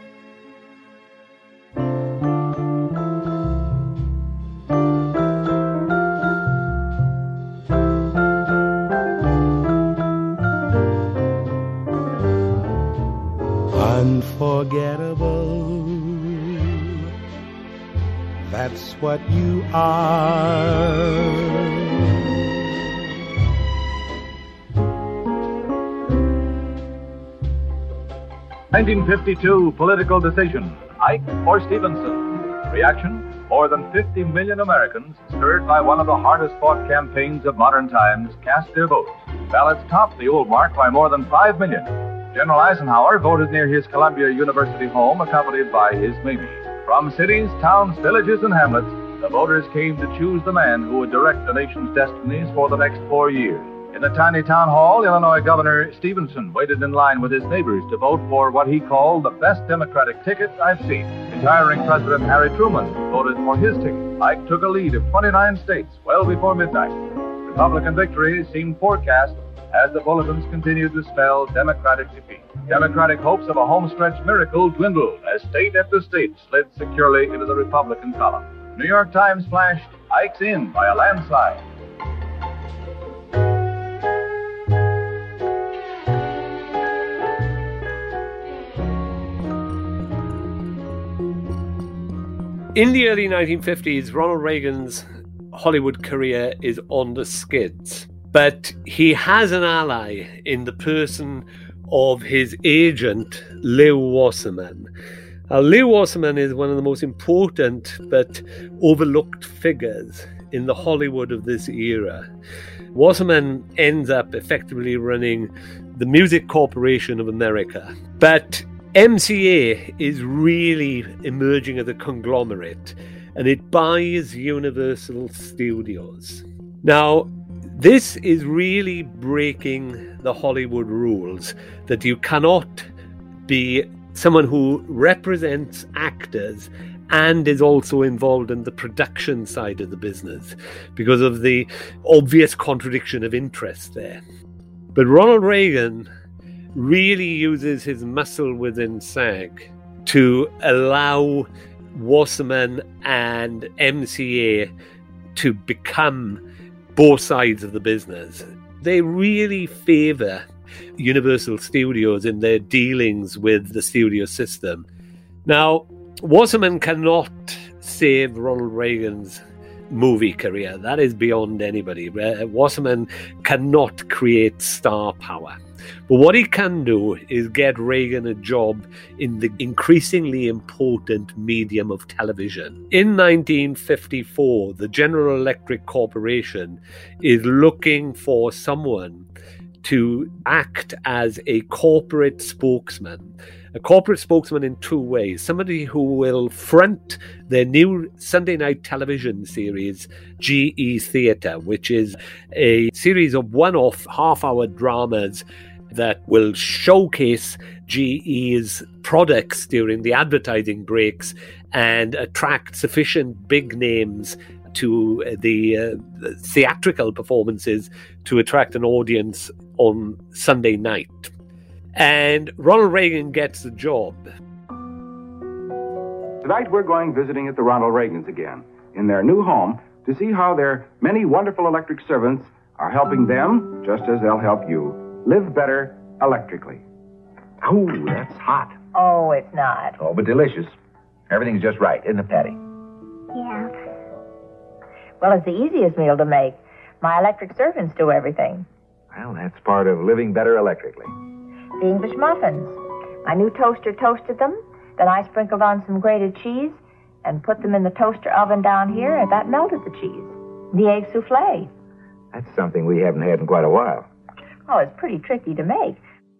Unforgettable, that's what you are. nineteen fifty-two political decision, Ike or Stevenson? Reaction? More than fifty million Americans, stirred by one of the hardest fought campaigns of modern times, cast their votes. Ballots topped the old mark by more than five million. General Eisenhower voted near his Columbia University home, accompanied by his Mamie. From cities, towns, villages, and hamlets, the voters came to choose the man who would direct the nation's destinies for the next four years. In the tiny town hall, Illinois Governor Stevenson waited in line with his neighbors to vote for what he called the best Democratic ticket I've seen. Retiring President Harry Truman voted for his ticket. Ike took a lead of twenty-nine states well before midnight. Republican victories seemed forecast as the bulletins continued to spell Democratic defeat. Democratic hopes of a homestretch miracle dwindled as state after state slid securely into the Republican column. New York Times flashed, Ike's in by a landslide. In the early nineteen fifties, Ronald Reagan's Hollywood career is on the skids, but he has an ally in the person of his agent, Lew Wasserman. Now, Lew Wasserman is one of the most important but overlooked figures in the Hollywood of this era. Wasserman ends up effectively running the Music Corporation of America, but M C A is really emerging as a conglomerate, and it buys Universal Studios. Now, this is really breaking the Hollywood rules that you cannot be someone who represents actors and is also involved in the production side of the business because of the obvious contradiction of interest there. But Ronald Reagan really uses his muscle within SAG to allow Wasserman and M C A to become both sides of the business. They really favour Universal Studios in their dealings with the studio system. Now, Wasserman cannot save Ronald Reagan's movie career. That is beyond anybody. Wasserman cannot create star power. But what he can do is get Reagan a job in the increasingly important medium of television. In nineteen fifty-four, the General Electric Corporation is looking for someone to act as a corporate spokesman. A corporate spokesman in two ways. Somebody who will front their new Sunday night television series, G E Theatre, which is a series of one-off half-hour dramas that will showcase G E's products during the advertising breaks and attract sufficient big names to the uh, theatrical performances to attract an audience on Sunday night. And Ronald Reagan gets the job. Tonight we're going visiting at the Ronald Reagans again, in their new home, to see how their many wonderful electric servants are helping them, just as they'll help you, live better electrically. Oh, that's hot. Oh, it's not. Oh, but delicious. Everything's just right, isn't it, Patty? Yeah. Well, it's the easiest meal to make. My electric servants do everything. Well, that's part of living better electrically. The English muffins. My new toaster toasted them. Then I sprinkled on some grated cheese and put them in the toaster oven down here, and that melted the cheese. The egg souffle. That's something we haven't had in quite a while. Oh, it's pretty tricky to make.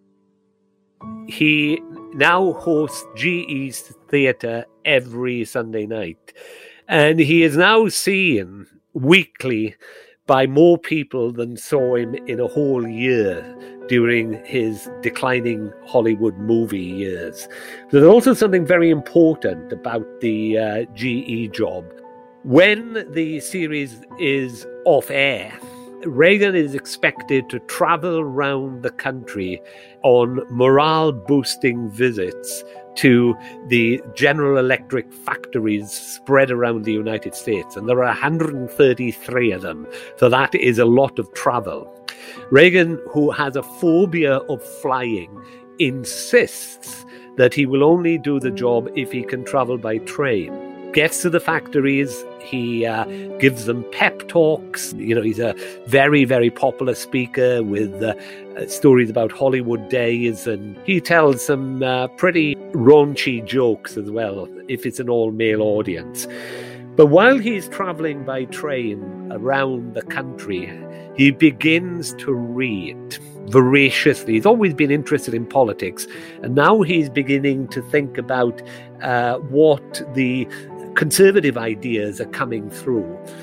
He now hosts G E's Theatre every Sunday night. And he is now seen weekly by more people than saw him in a whole year during his declining Hollywood movie years. There's also something very important about the uh, G E job. When the series is off air, Reagan is expected to travel around the country on morale-boosting visits to the General Electric factories spread around the United States. And there are one hundred thirty-three of them. So that is a lot of travel. Reagan, who has a phobia of flying, insists that he will only do the job if he can travel by train. Gets to the factories, he uh, gives them pep talks. You know, he's a very, very popular speaker with uh, stories about Hollywood days, and he tells some uh, pretty raunchy jokes as well, if it's an all-male audience. But while he's traveling by train around the country, he begins to read voraciously. He's always been interested in politics, and now he's beginning to think about uh, what the conservative ideas are coming through.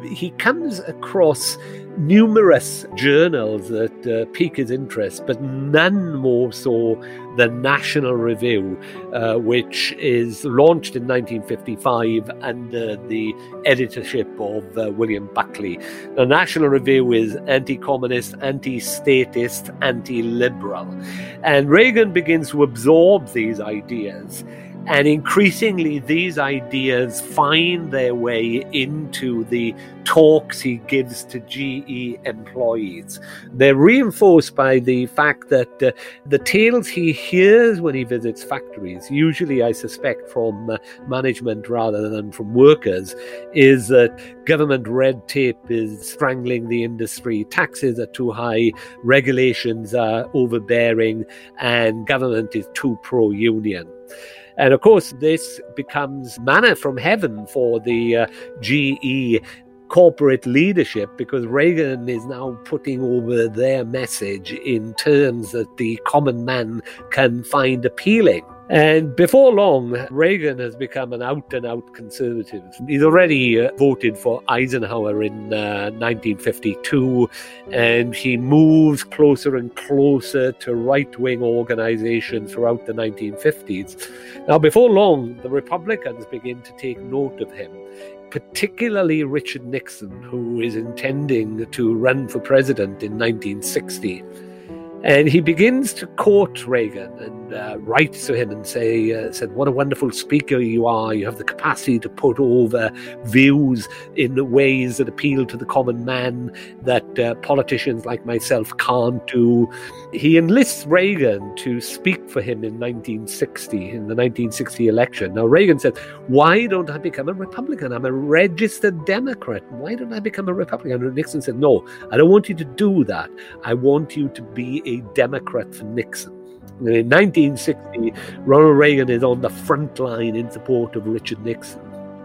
he comes across numerous journals that uh, pique his interest, but none more so than National Review, uh, which is launched in nineteen fifty-five under the editorship of uh, William Buckley. The National Review is anti-communist, anti-statist, anti-liberal. And Reagan begins to absorb these ideas. And increasingly, these ideas find their way into the talks he gives to G E employees. They're reinforced by the fact that uh, the tales he hears when he visits factories, usually I suspect from uh, management rather than from workers, is that government red tape is strangling the industry, taxes are too high, regulations are overbearing, and government is too pro-union. And of course, this becomes manna from heaven for the uh, G E corporate leadership, because Reagan is now putting over their message in terms that the common man can find appealing. And before long, Reagan has become an out-and-out conservative. He's already uh, voted for Eisenhower in uh, nineteen fifty-two, and he moves closer and closer to right-wing organizations throughout the nineteen fifties. Now, before long, the Republicans begin to take note of him, particularly Richard Nixon, who is intending to run for president in nineteen sixty. And he begins to court Reagan and uh, writes to him and say, uh, said, what a wonderful speaker you are. You have the capacity to put over views in ways that appeal to the common man that uh, politicians like myself can't do. He enlists Reagan to speak for him in nineteen sixty, in the nineteen sixty election. Now, Reagan said, why don't I become a Republican? I'm a registered Democrat. Why don't I become a Republican? And Nixon said, no, I don't want you to do that. I want you to be a Democrat for Nixon. And in nineteen sixty, Ronald Reagan is on the front line in support of Richard Nixon.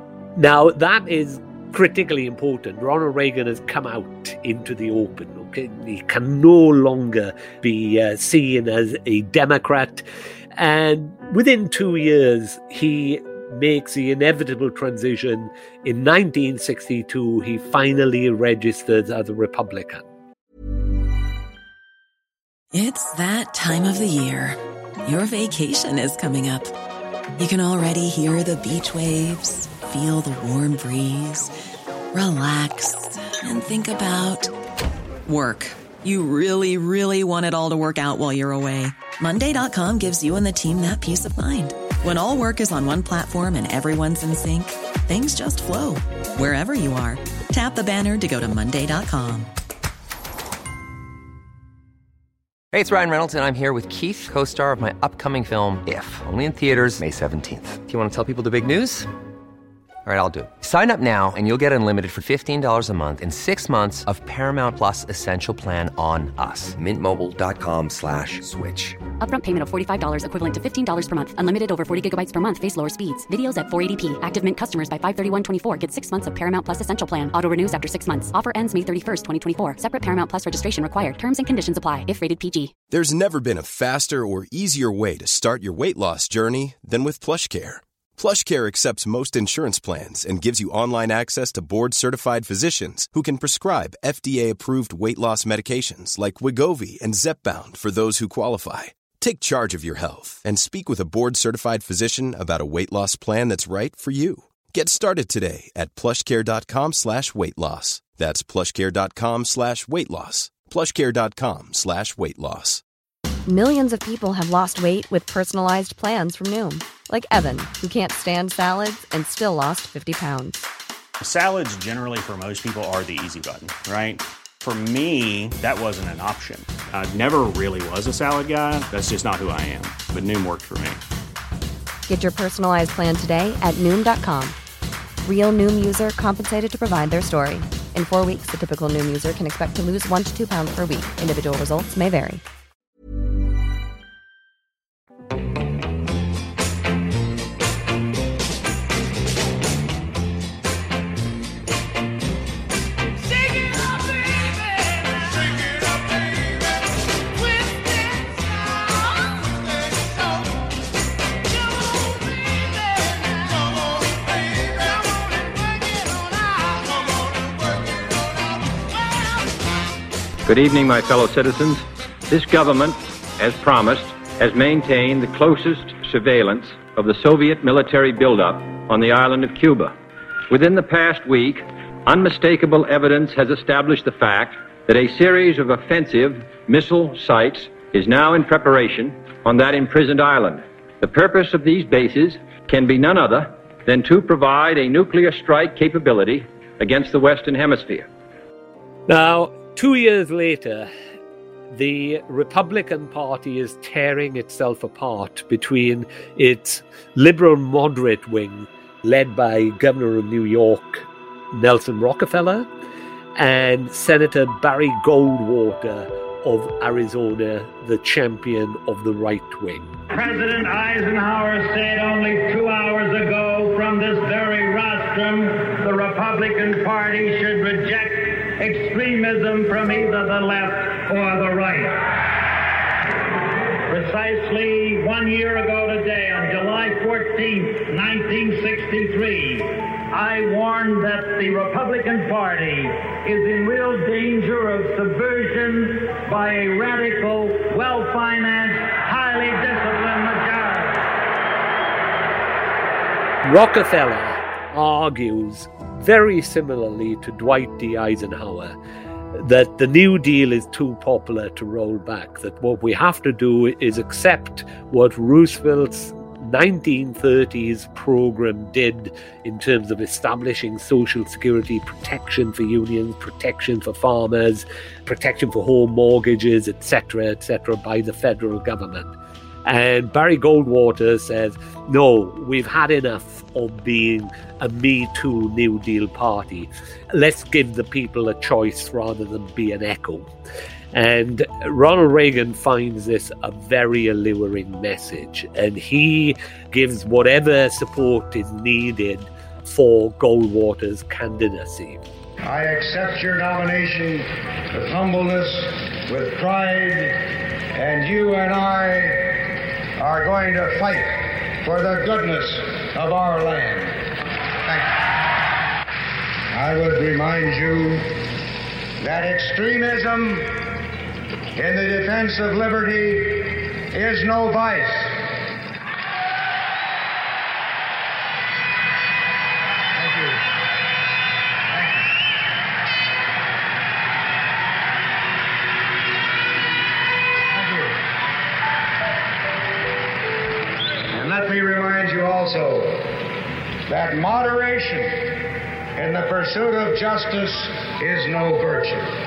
Now, that is critically important. Ronald Reagan has come out into the open. Okay, he can no longer be uh, seen as a Democrat. And within two years, he makes the inevitable transition. In nineteen sixty-two, he finally registers as a Republican. It's that time of the year. Your vacation is coming up. You can already hear the beach waves, feel the warm breeze, relax, and think about work. You really, really want it all to work out while you're away. Monday dot com gives you and the team that peace of mind. When all work is on one platform and everyone's in sync, things just flow. Wherever you are, tap the banner to go to Monday dot com. Hey, it's Ryan Reynolds, and I'm here with Keith, co-star of my upcoming film, If, only in theaters May seventeenth. Do you want to tell people the big news? All right, I'll do it. Sign up now and you'll get unlimited for fifteen dollars a month and six months of Paramount Plus Essential Plan on us. Mint Mobile dot com slash switch. Upfront payment of forty-five dollars equivalent to fifteen dollars per month. Unlimited over forty gigabytes per month. Face lower speeds. Videos at four eighty p. Active Mint customers by five thirty-one twenty-four get six months of Paramount Plus Essential Plan. Auto renews after six months. Offer ends May thirty-first, twenty twenty-four. Separate Paramount Plus registration required. Terms and conditions apply if rated P G. There's never been a faster or easier way to start your weight loss journey than with PlushCare. PlushCare accepts most insurance plans and gives you online access to board-certified physicians who can prescribe F D A-approved weight loss medications like Wegovy and Zepbound for those who qualify. Take charge of your health and speak with a board-certified physician about a weight loss plan that's right for you. Get started today at plushcare.com slash weight loss. That's plushcare.com slash weight loss. plushcare.com slash weight loss. Millions of people have lost weight with personalized plans from Noom. Like Evan, who can't stand salads and still lost fifty pounds. Salads generally for most people are the easy button, right? For me, that wasn't an option. I never really was a salad guy. That's just not who I am. But Noom worked for me. Get your personalized plan today at Noom dot com. Real Noom user compensated to provide their story. In four weeks, the typical Noom user can expect to lose one to two pounds per week. Individual results may vary. Good evening, my fellow citizens. This government, as promised, has maintained the closest surveillance of the Soviet military buildup on the island of Cuba. Within the past week, unmistakable evidence has established the fact that a series of offensive missile sites is now in preparation on that imprisoned island. The purpose of these bases can be none other than to provide a nuclear strike capability against the Western Hemisphere. Now, two years later, the Republican Party is tearing itself apart between its liberal moderate wing, led by Governor of New York, Nelson Rockefeller, and Senator Barry Goldwater of Arizona, the champion of the right wing. President Eisenhower said only two hours ago from this very rostrum, the Republican Party should reject extremism from either the left or the right. Precisely one year ago today, on July fourteenth, nineteen sixty-three, I warned that the Republican Party is in real danger of subversion by a radical, well-financed, highly disciplined majority. Rockefeller argues very similarly to Dwight D. Eisenhower that the New Deal is too popular to roll back, that what we have to do is accept what Roosevelt's nineteen thirties program did in terms of establishing Social Security, protection for unions, protection for farmers, protection for home mortgages, et cetera, et cetera, by the federal government. And Barry Goldwater says, no, we've had enough of being a Me Too New Deal party. Let's give the people a choice rather than be an echo. And Ronald Reagan finds this a very alluring message, and he gives whatever support is needed for Goldwater's candidacy. I accept your nomination with humbleness, with pride, and you and I are going to fight for the goodness of our land. Thank you. I would remind you that extremism in the defense of liberty is no vice. Thank you. Thank you. Thank you. And let me remind you also that moderation in the pursuit of justice is no virtue.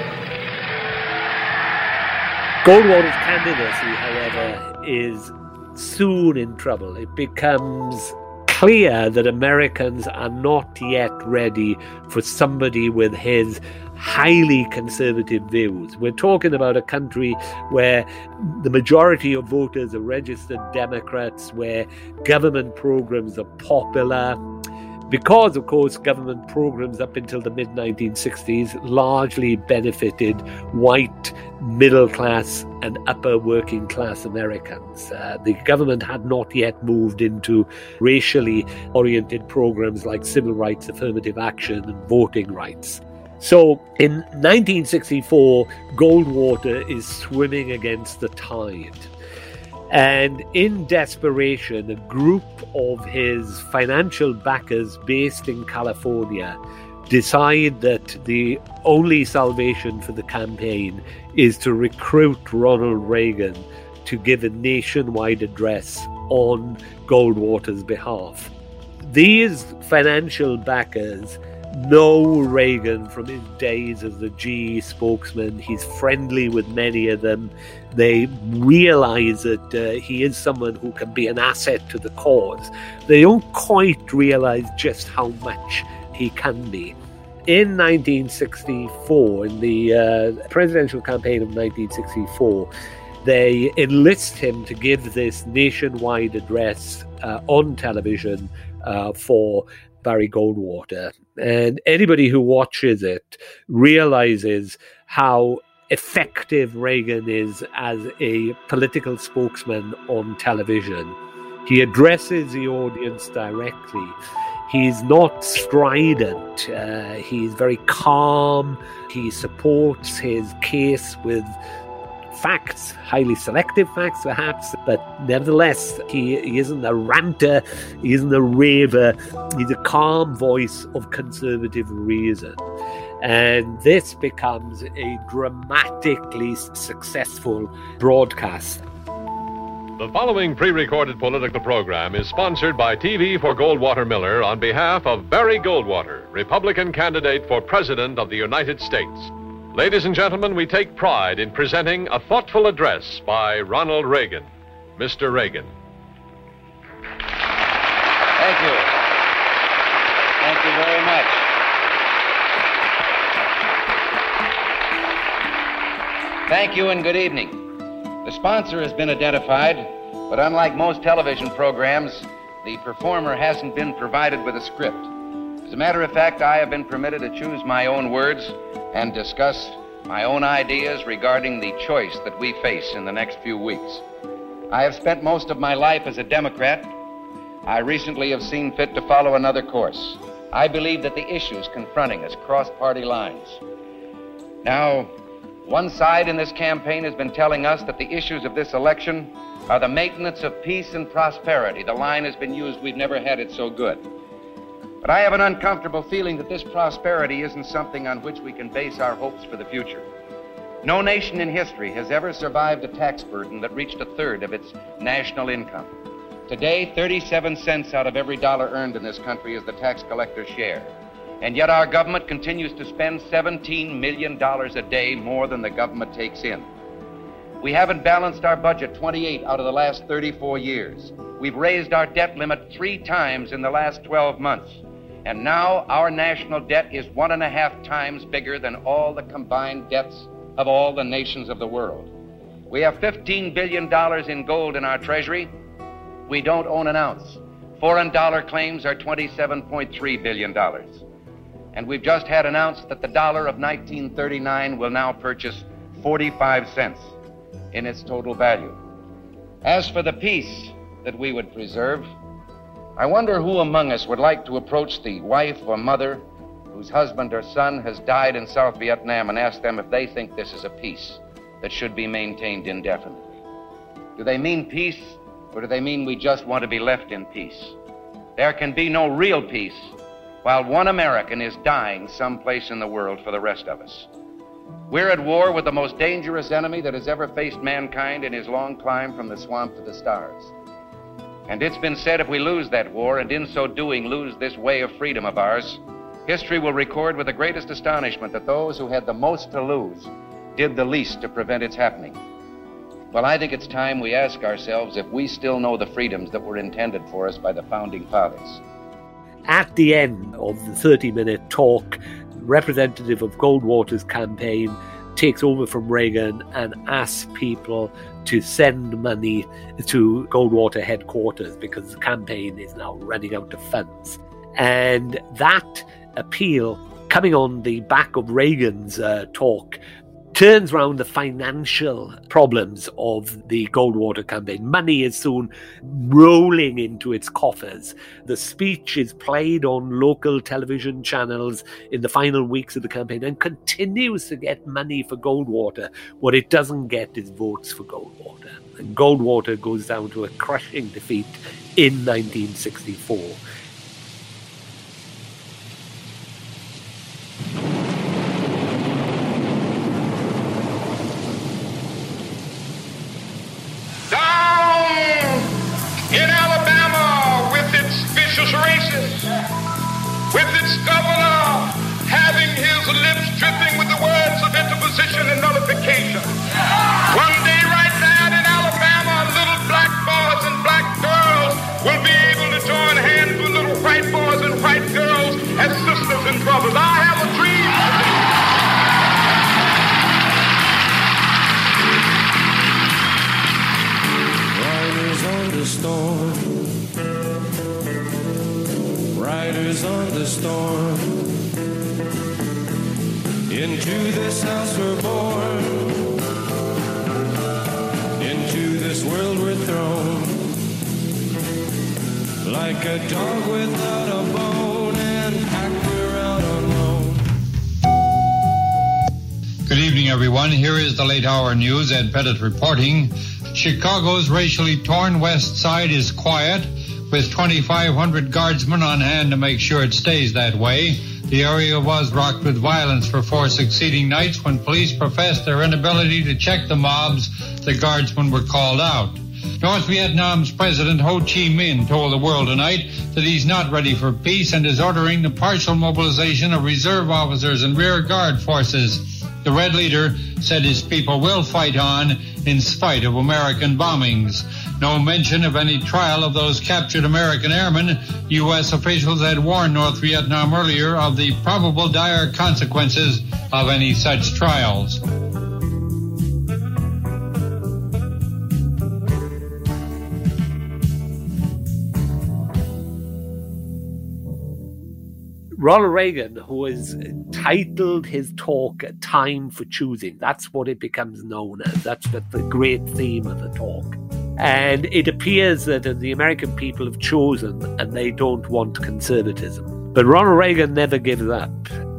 Goldwater's candidacy, however, is soon in trouble. It becomes clear that Americans are not yet ready for somebody with his highly conservative views. We're talking about a country where the majority of voters are registered Democrats, where government programs are popular, because, of course, government programs up until the mid nineteen sixties largely benefited white, middle-class and upper working-class Americans. Uh, the government had not yet moved into racially oriented programs like civil rights, affirmative action and voting rights. So in nineteen sixty-four, Goldwater is swimming against the tide. And in desperation, a group of his financial backers based in California decide that the only salvation for the campaign is to recruit Ronald Reagan to give a nationwide address on Goldwater's behalf. These financial backers know Reagan from his days as the G E spokesman. He's friendly with many of them. They realize that uh, he is someone who can be an asset to the cause. They don't quite realize just how much he can be. In nineteen sixty-four, in the uh, presidential campaign of nineteen sixty-four, they enlist him to give this nationwide address uh, on television uh, for Barry Goldwater. And anybody who watches it realizes how effective Reagan is as a political spokesman on television. He addresses the audience directly. He's not strident. Uh, he's very calm. He supports his case with facts, highly selective facts perhaps, but nevertheless, he, he isn't a ranter, he isn't a raver, he's a calm voice of conservative reason. And this becomes a dramatically successful broadcast. The following pre-recorded political program is sponsored by T V for Goldwater Miller on behalf of Barry Goldwater, Republican candidate for President of the United States. Ladies and gentlemen, we take pride in presenting a thoughtful address by Ronald Reagan. Mister Reagan. Thank you. Thank you very much. Thank you and good evening. The sponsor has been identified, but unlike most television programs, the performer hasn't been provided with a script. As a matter of fact, I have been permitted to choose my own words and discuss my own ideas regarding the choice that we face in the next few weeks. I have spent most of my life as a Democrat. I recently have seen fit to follow another course. I believe that the issues confronting us cross party lines. Now, one side in this campaign has been telling us that the issues of this election are the maintenance of peace and prosperity. The line has been used, we've never had it so good. But I have an uncomfortable feeling that this prosperity isn't something on which we can base our hopes for the future. No nation in history has ever survived a tax burden that reached a third of its national income. Today, thirty-seven cents out of every dollar earned in this country is the tax collector's share. And yet our government continues to spend seventeen million dollars a day more than the government takes in. We haven't balanced our budget twenty-eight out of the last thirty-four years. We've raised our debt limit three times in the last twelve months. And now our national debt is one and a half times bigger than all the combined debts of all the nations of the world. We have fifteen billion dollars in gold in our treasury. We don't own an ounce. Foreign dollar claims are twenty-seven point three billion dollars. And we've just had announced that the dollar of nineteen thirty-nine will now purchase forty-five cents in its total value. As for the peace that we would preserve, I wonder who among us would like to approach the wife or mother whose husband or son has died in South Vietnam and ask them if they think this is a peace that should be maintained indefinitely. Do they mean peace, or do they mean we just want to be left in peace? There can be no real peace while one American is dying someplace in the world for the rest of us. We're at war with the most dangerous enemy that has ever faced mankind in his long climb from the swamp to the stars. And it's been said if we lose that war, and in so doing lose this way of freedom of ours, history will record with the greatest astonishment that those who had the most to lose did the least to prevent its happening. Well, I think it's time we ask ourselves if we still know the freedoms that were intended for us by the Founding Fathers. At the end of the thirty-minute talk, the representative of Goldwater's campaign takes over from Reagan and asks people to send money to Goldwater headquarters because the campaign is now running out of funds. And that appeal, coming on the back of Reagan's uh, talk, turns around the financial problems of the Goldwater campaign. Money is soon rolling into its coffers. The speech is played on local television channels in the final weeks of the campaign and continues to get money for Goldwater. What it doesn't get is votes for Goldwater. And Goldwater goes down to a crushing defeat in nineteen sixty-four. In Alabama, with its vicious races, with its governor having his lips dripping with the words of interposition and nullification. One day right now in Alabama, little black boys and black girls will be able to join hands with little white boys and white girls as sisters and brothers. I have a dream. Storm. Riders on the storm. Into this house we're born. Into this world we're thrown. Like a dog without a bone. everyone. Here is the late hour news. Ed Pettit reporting. Chicago's racially torn west side is quiet, with twenty-five hundred guardsmen on hand to make sure it stays that way. The area was rocked with violence for four succeeding nights. When police professed their inability to check the mobs, the guardsmen were called out. North Vietnam's President Ho Chi Minh told the world tonight that he's not ready for peace and is ordering the partial mobilization of reserve officers and rear guard forces. The Red Leader said his people will fight on in spite of American bombings. No mention of any trial of those captured American airmen. U S officials had warned North Vietnam earlier of the probable dire consequences of any such trials. Ronald Reagan, who has titled his talk Time for Choosing. That's what it becomes known as. That's the, the great theme of the talk. And it appears that the American people have chosen and they don't want conservatism. But Ronald Reagan never gives up.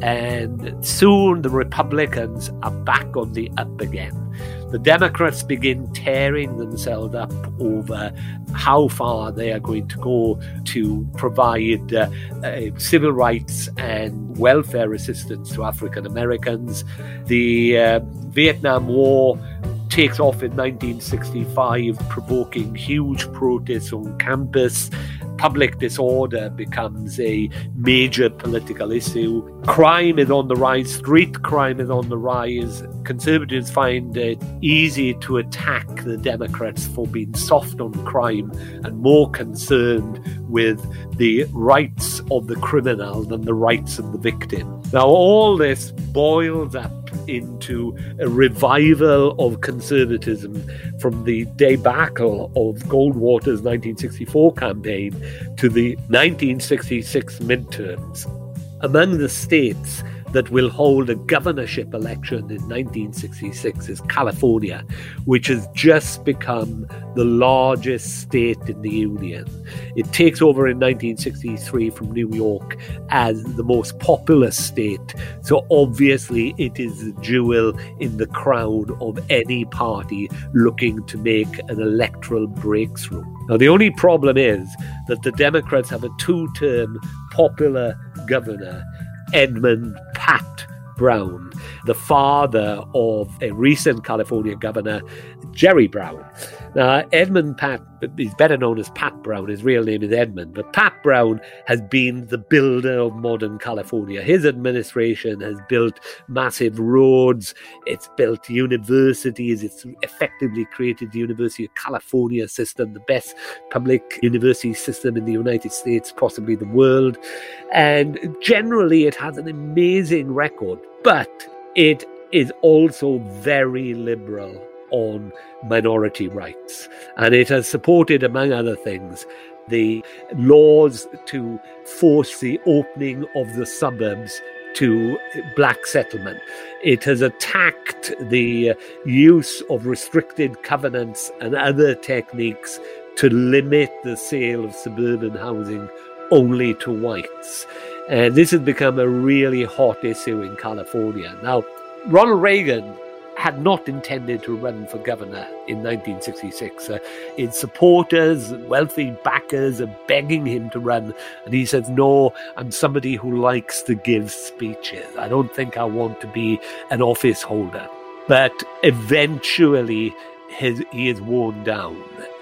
And soon the Republicans are back on the up again. The Democrats begin tearing themselves up over how far they are going to go to provide uh, uh, civil rights and welfare assistance to African Americans. The uh, Vietnam War takes off in nineteen sixty-five, provoking huge protests on campus. Public disorder becomes a major political issue. Crime is on the rise. Street crime is on the rise. Conservatives find it easy to attack the Democrats for being soft on crime and more concerned with the rights of the criminal than the rights of the victim. Now, all this boils up into a revival of conservatism from the debacle of Goldwater's nineteen sixty-four campaign to the nineteen sixty-six midterms. Among the states that will hold a governorship election in nineteen sixty-six is California, which has just become the largest state in the Union. It takes over in nineteen sixty-three from New York as the most populous state, so obviously it is a jewel in the crown of any party looking to make an electoral breakthrough. Now, the only problem is that the Democrats have a two-term popular governor, Edmund Pat Brown, the father of a recent California governor, Jerry Brown. Now, Edmund Pat, he's better known as Pat Brown, his real name is Edmund, but Pat Brown has been the builder of modern California. His administration has built massive roads, it's built universities, it's effectively created the University of California system, the best public university system in the United States, possibly the world. And generally it has an amazing record, but it is also very liberal on minority rights. And it has supported, among other things, the laws to force the opening of the suburbs to black settlement. It has attacked the use of restricted covenants and other techniques to limit the sale of suburban housing only to whites. And this has become a really hot issue in California. Now, Ronald Reagan had not intended to run for governor in nineteen sixty-six. Uh, his supporters, wealthy backers are begging him to run. And he says, no, I'm somebody who likes to give speeches. I don't think I want to be an office holder. But eventually his, he is worn down.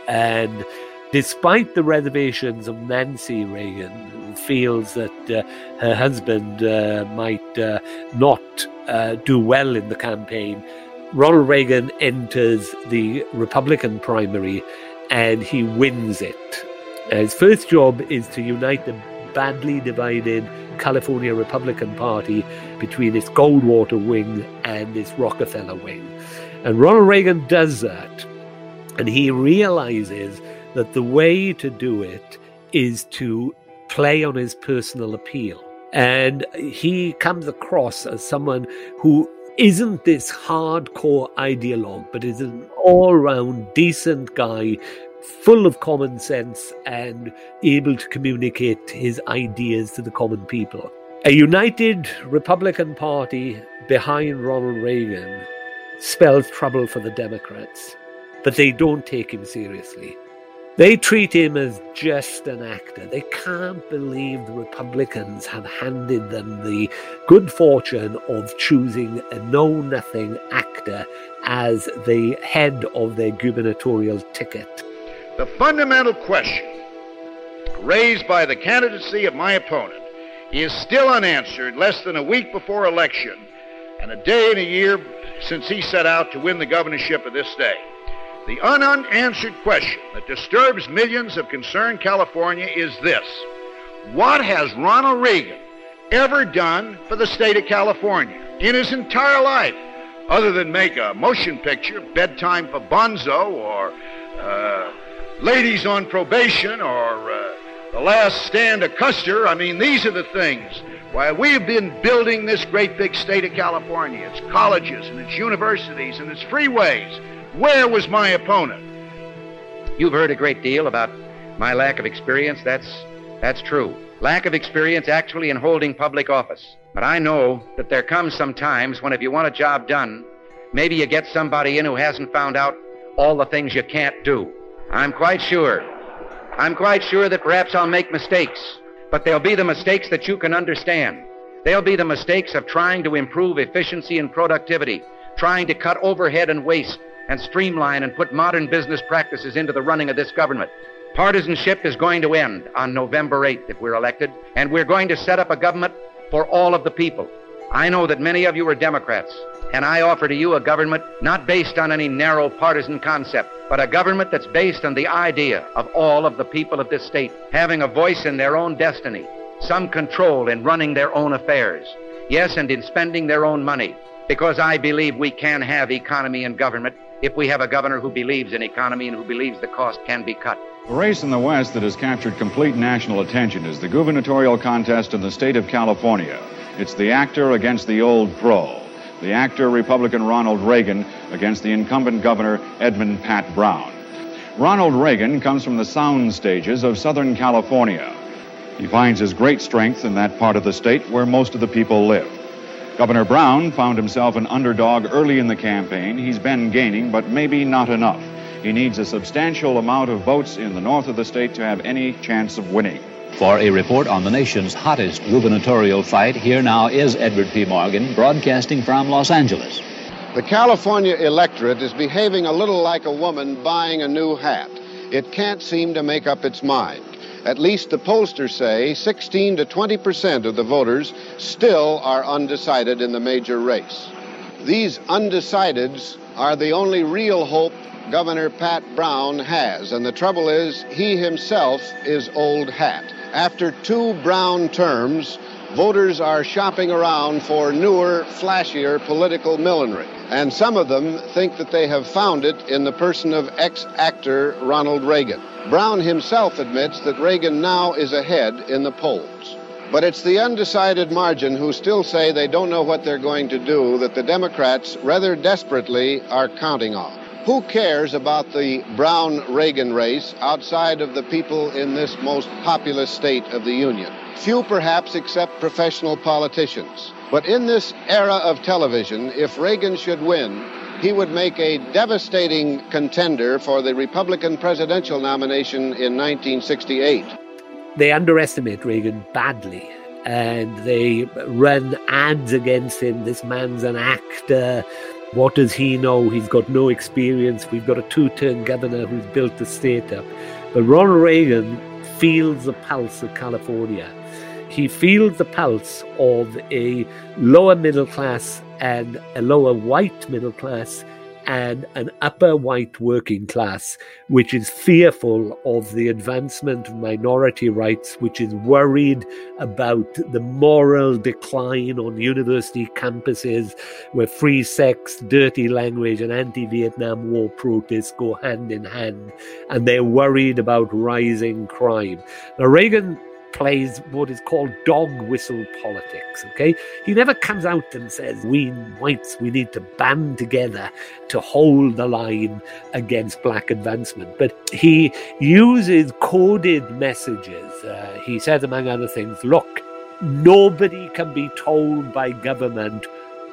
And despite the reservations of Nancy Reagan, who feels that uh, her husband uh, might uh, not uh, do well in the campaign, Ronald Reagan enters the Republican primary and he wins it. His first job is to unite the badly divided California Republican Party between its Goldwater wing and its Rockefeller wing. And Ronald Reagan does that. And he realizes that the way to do it is to play on his personal appeal. And he comes across as someone who isn't this hardcore ideologue, but is an all-round decent guy, full of common sense and able to communicate his ideas to the common people. A united Republican Party behind Ronald Reagan spells trouble for the Democrats, but they don't take him seriously. They treat him as just an actor. They can't believe the Republicans have handed them the good fortune of choosing a know-nothing actor as the head of their gubernatorial ticket. The fundamental question raised by the candidacy of my opponent is still unanswered less than a week before election and a day and a year since he set out to win the governorship of this state. The unanswered question that disturbs millions of concerned California is this: what has Ronald Reagan ever done for the state of California in his entire life, other than make a motion picture, Bedtime for Bonzo, or uh, Ladies on Probation, or uh, The Last Stand of Custer? I mean, these are the things why we've been building this great big state of California, its colleges and its universities and its freeways. Where was my opponent? You've heard a great deal about my lack of experience. That's, that's true. Lack of experience actually in holding public office. But I know that there comes some times when if you want a job done, maybe you get somebody in who hasn't found out all the things you can't do. I'm quite sure. I'm quite sure that perhaps I'll make mistakes, but they'll be the mistakes that you can understand. They'll be the mistakes of trying to improve efficiency and productivity, trying to cut overhead and waste, and streamline and put modern business practices into the running of this government. Partisanship is going to end on November eighth if we're elected, and we're going to set up a government for all of the people. I know that many of you are Democrats, and I offer to you a government not based on any narrow partisan concept, but a government that's based on the idea of all of the people of this state having a voice in their own destiny, some control in running their own affairs, yes, and in spending their own money, because I believe we can have economy and government if we have a governor who believes in economy and who believes the cost can be cut. The race in the West that has captured complete national attention is the gubernatorial contest in the state of California. It's the actor against the old pro. The actor, Republican Ronald Reagan, against the incumbent governor, Edmund Pat Brown. Ronald Reagan comes from the sound stages of Southern California. He finds his great strength in that part of the state where most of the people live. Governor Brown found himself an underdog early in the campaign. He's been gaining, but maybe not enough. He needs a substantial amount of votes in the north of the state to have any chance of winning. For a report on the nation's hottest gubernatorial fight, here now is Edward P. Morgan, broadcasting from Los Angeles. The California electorate is behaving a little like a woman buying a new hat. It can't seem to make up its mind. At least the pollsters say sixteen to twenty percent of the voters still are undecided in the major race. These undecideds are the only real hope Governor Pat Brown has, and the trouble is he himself is old hat. After two Brown terms, voters are shopping around for newer, flashier political millinery, and some of them think that they have found it in the person of ex-actor Ronald Reagan. Brown himself admits that Reagan now is ahead in the polls. But it's the undecided margin who still say they don't know what they're going to do that the Democrats rather desperately are counting on. Who cares about the Brown-Reagan race outside of the people in this most populous state of the Union? Few perhaps except professional politicians. But in this era of television, if Reagan should win, he would make a devastating contender for the Republican presidential nomination in nineteen sixty-eight. They underestimate Reagan badly, and they run ads against him. This man's an actor. What does he know? He's got no experience. We've got a two-term governor who's built the state up. But Ronald Reagan feels the pulse of California. He feels the pulse of a lower middle class and a lower white middle class and an upper white working class, which is fearful of the advancement of minority rights, which is worried about the moral decline on university campuses where free sex, dirty language, and anti-Vietnam War protests go hand in hand. And they're worried about rising crime. Now, Reagan plays what is called dog whistle politics, okay? He never comes out and says, we whites, we need to band together to hold the line against black advancement. But he uses coded messages. Uh, he says, among other things, look, nobody can be told by government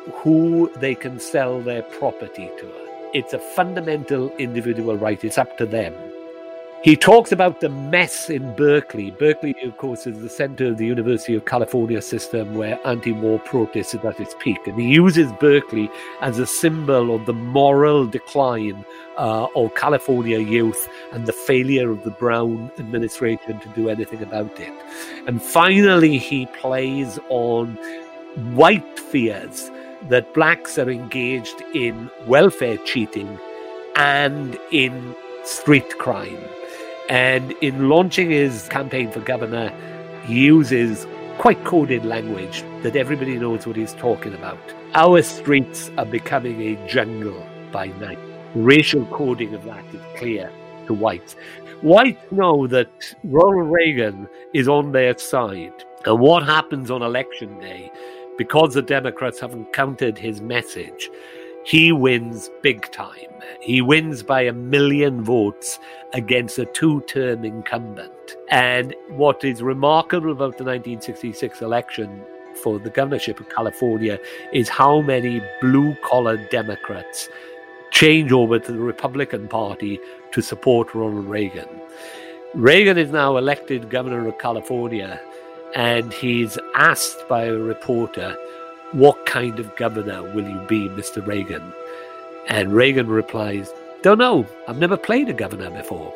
who they can sell their property to. It's a fundamental individual right. It's up to them. He talks about the mess in Berkeley. Berkeley, of course, is the center of the University of California system where anti-war protest is at its peak. And he uses Berkeley as a symbol of the moral decline uh, of California youth and the failure of the Brown administration to do anything about it. And finally, he plays on white fears that blacks are engaged in welfare cheating and in street crime. And in launching his campaign for governor, he uses quite coded language that everybody knows what he's talking about. Our streets are becoming a jungle by night. Racial coding of that is clear to whites. Whites know that Ronald Reagan is on their side. And what happens on election day, because the Democrats haven't countered his message, he wins big time. He wins by a million votes against a two-term incumbent. And what is remarkable about the nineteen sixty-six election for the governorship of California is how many blue-collar Democrats change over to the Republican Party to support Ronald Reagan. Reagan is now elected governor of California, and he's asked by a reporter, "What kind of governor will you be, Mister Reagan?" And Reagan replies, "Don't know. I've never played a governor before."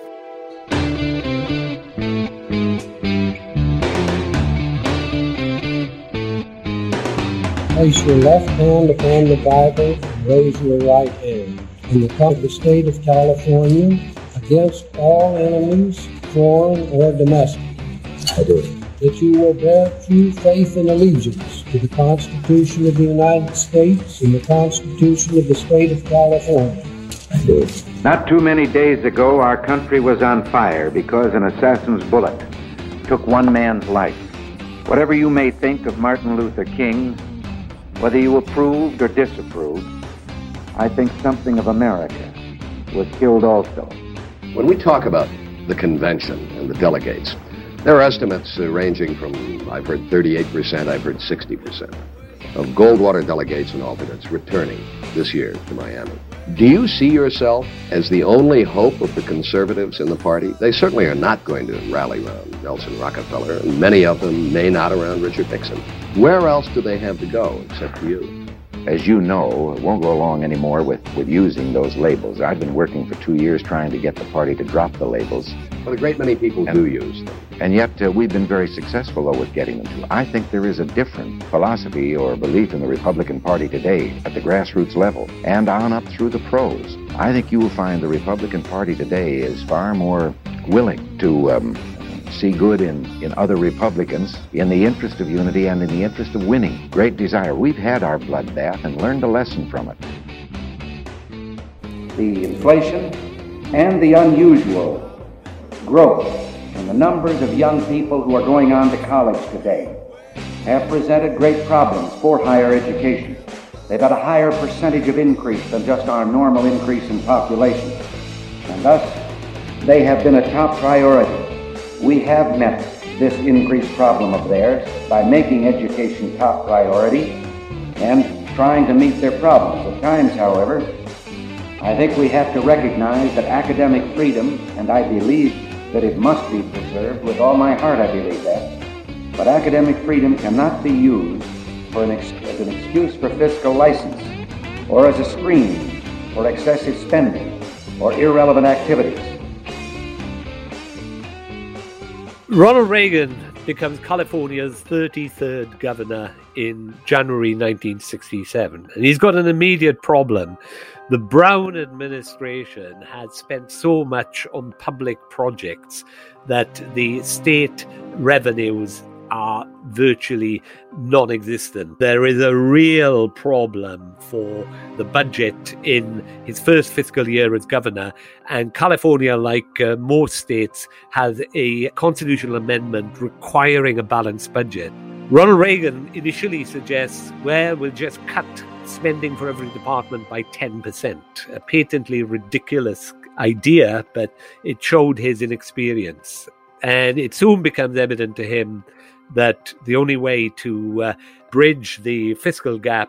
Place your left hand upon the Bible and raise your right hand. In the country of the state of California, against all enemies, foreign or domestic. I do. That you will bear true faith and allegiance to the Constitution of the United States and the Constitution of the State of California. I do. Not too many days ago, our country was on fire because an assassin's bullet took one man's life. Whatever you may think of Martin Luther King, whether you approved or disapproved, I think something of America was killed also. When we talk about the convention and the delegates, there are estimates uh, ranging from, I've heard thirty-eight percent, I've heard sixty percent of Goldwater delegates and alternates returning this year to Miami. Do you see yourself as the only hope of the conservatives in the party? They certainly are not going to rally around Nelson Rockefeller, and many of them may not around Richard Nixon. Where else do they have to go except for you? As you know, it won't go along anymore with, with using those labels. I've been working for two years trying to get the party to drop the labels. Well, a great many people and, do use them. And yet uh, we've been very successful, though, with getting them to. I think there is a different philosophy or belief in the Republican Party today at the grassroots level and on up through the pros. I think you will find the Republican Party today is far more willing to um, see good in, in other Republicans in the interest of unity and in the interest of winning. Great desire. We've had our bloodbath and learned a lesson from it. The inflation and the unusual growth in the numbers of young people who are going on to college today have presented great problems for higher education. They've had a higher percentage of increase than just our normal increase in population, and thus they have been a top priority. We have met this increased problem of theirs by making education top priority and trying to meet their problems. At times, however, I think we have to recognize that academic freedom, and I believe that it must be preserved, with all my heart I believe that, but academic freedom cannot be used for an ex- as an excuse for fiscal license, or as a screen for excessive spending or irrelevant activities. Ronald Reagan becomes California's thirty-third governor in January nineteen sixty-seven. And he's got an immediate problem. The Brown administration had spent so much on public projects that the state revenues are virtually non-existent. There is a real problem for the budget in his first fiscal year as governor, and California, like uh, most states, has a constitutional amendment requiring a balanced budget. Ronald Reagan initially suggests, well, we'll just cut spending for every department by ten percent, a patently ridiculous idea, but it showed his inexperience. And it soon becomes evident to him that the only way to uh, bridge the fiscal gap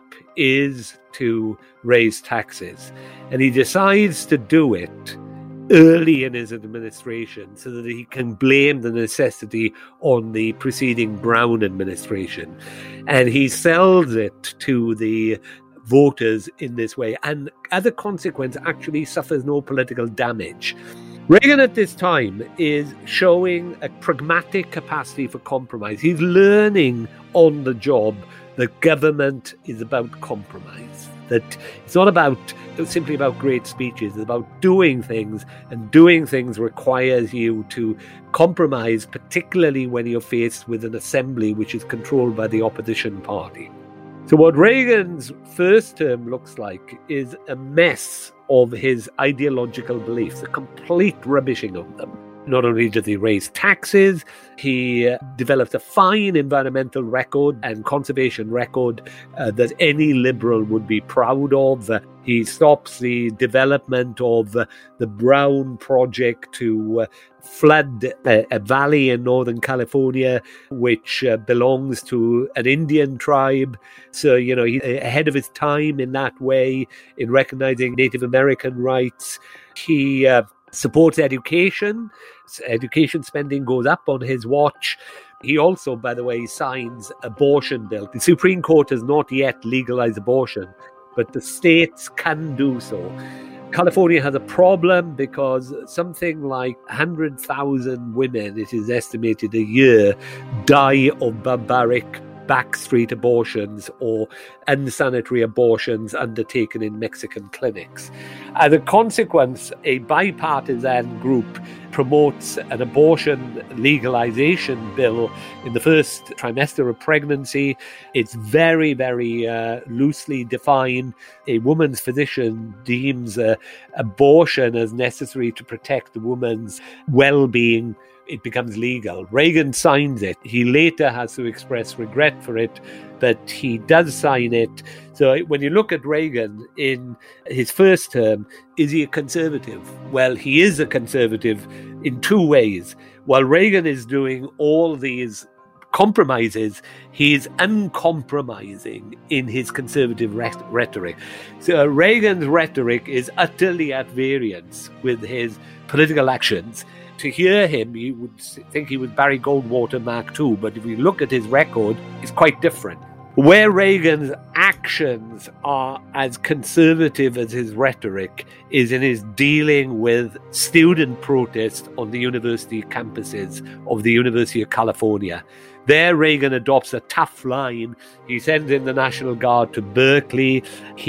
is to raise taxes. And he decides to do it early in his administration so that he can blame the necessity on the preceding Brown administration. And he sells it to the voters in this way, and as a consequence actually suffers no political damage. Reagan at this time is showing a pragmatic capacity for compromise. He's learning on the job that government is about compromise, that it's not about simply about great speeches, it's about doing things, and doing things requires you to compromise, particularly when you're faced with an assembly which is controlled by the opposition party. So what Reagan's first term looks like is a mess of his ideological beliefs, a complete rubbishing of them. Not only did he raise taxes, he uh, developed a fine environmental record and conservation record uh, that any liberal would be proud of. Uh, he stops the development of uh, the Brown project to uh, flood a, a valley in Northern California, which uh, belongs to an Indian tribe. So, you know, he's ahead of his time in that way, in recognizing Native American rights. He uh, supports education. Education spending goes up on his watch. He also, by the way, signs abortion bill. The Supreme Court has not yet legalized abortion, but the states can do so. California has a problem because something like one hundred thousand women, it is estimated, a year die of barbaric backstreet abortions or unsanitary abortions undertaken in Mexican clinics. As a consequence, a bipartisan group promotes an abortion legalization bill in the first trimester of pregnancy. It's very, very uh, loosely defined. A woman's physician deems uh, abortion as necessary to protect the woman's well-being. It becomes legal. Reagan signs it. He later has to express regret for it, but he does sign it. So when you look at Reagan in his first term, is he a conservative? Well, he is a conservative in two ways. While Reagan is doing all these compromises, he is uncompromising in his conservative rhetoric. So Reagan's rhetoric is utterly at variance with his political actions. To hear him, you would think he was Barry Goldwater Mark two, but if you look at his record, it's quite different. Where Reagan's actions are as conservative as his rhetoric is in his dealing with student protests on the university campuses of the University of California. There, Reagan adopts a tough line. He sends in the National Guard to Berkeley.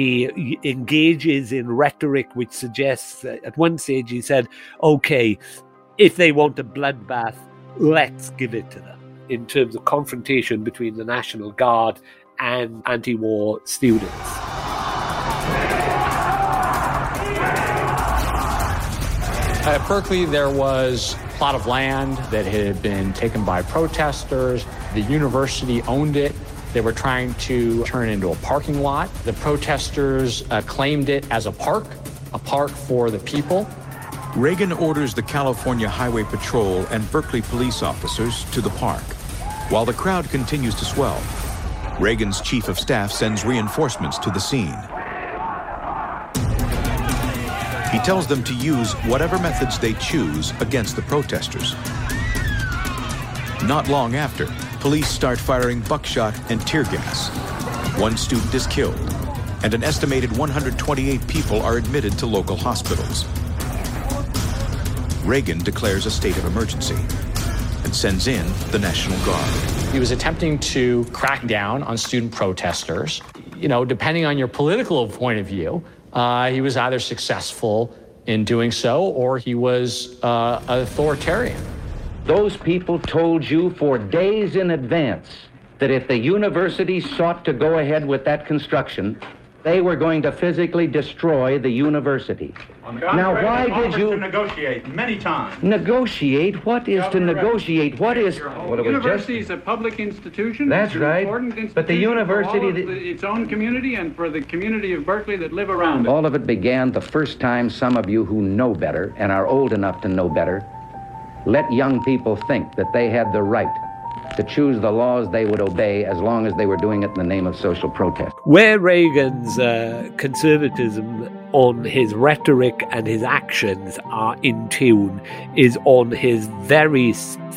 He engages in rhetoric which suggests, at one stage he said, okay, if they want a bloodbath, let's give it to them, in terms of confrontation between the National Guard and anti-war students. At Berkeley, there was a plot of land that had been taken by protesters. The university owned it. They were trying to turn it into a parking lot. The protesters uh, claimed it as a park, a park for the people. Reagan orders the California Highway Patrol and Berkeley police officers to the park. While the crowd continues to swell, Reagan's chief of staff sends reinforcements to the scene. He tells them to use whatever methods they choose against the protesters. Not long after, police start firing buckshot and tear gas. One student is killed, and an estimated one hundred twenty-eight people are admitted to local hospitals. Reagan declares a state of emergency and sends in the National Guard. He was attempting to crack down on student protesters. You know, depending on your political point of view, uh, he was either successful in doing so or he was uh, authoritarian. Those people told you for days in advance that if the university sought to go ahead with that construction, they were going to physically destroy the university. Now, why did you to negotiate many times? Negotiate? What is to negotiate? What is? Well, the university is a public institution. That's it's an right. Important institution but the university, for all of the, its own community, and for the community of Berkeley that live around it. All of it began the first time some of you who know better and are old enough to know better let young people think that they had the right to choose the laws they would obey as long as they were doing it in the name of social protest. Where Reagan's uh, conservatism on his rhetoric and his actions are in tune is on his very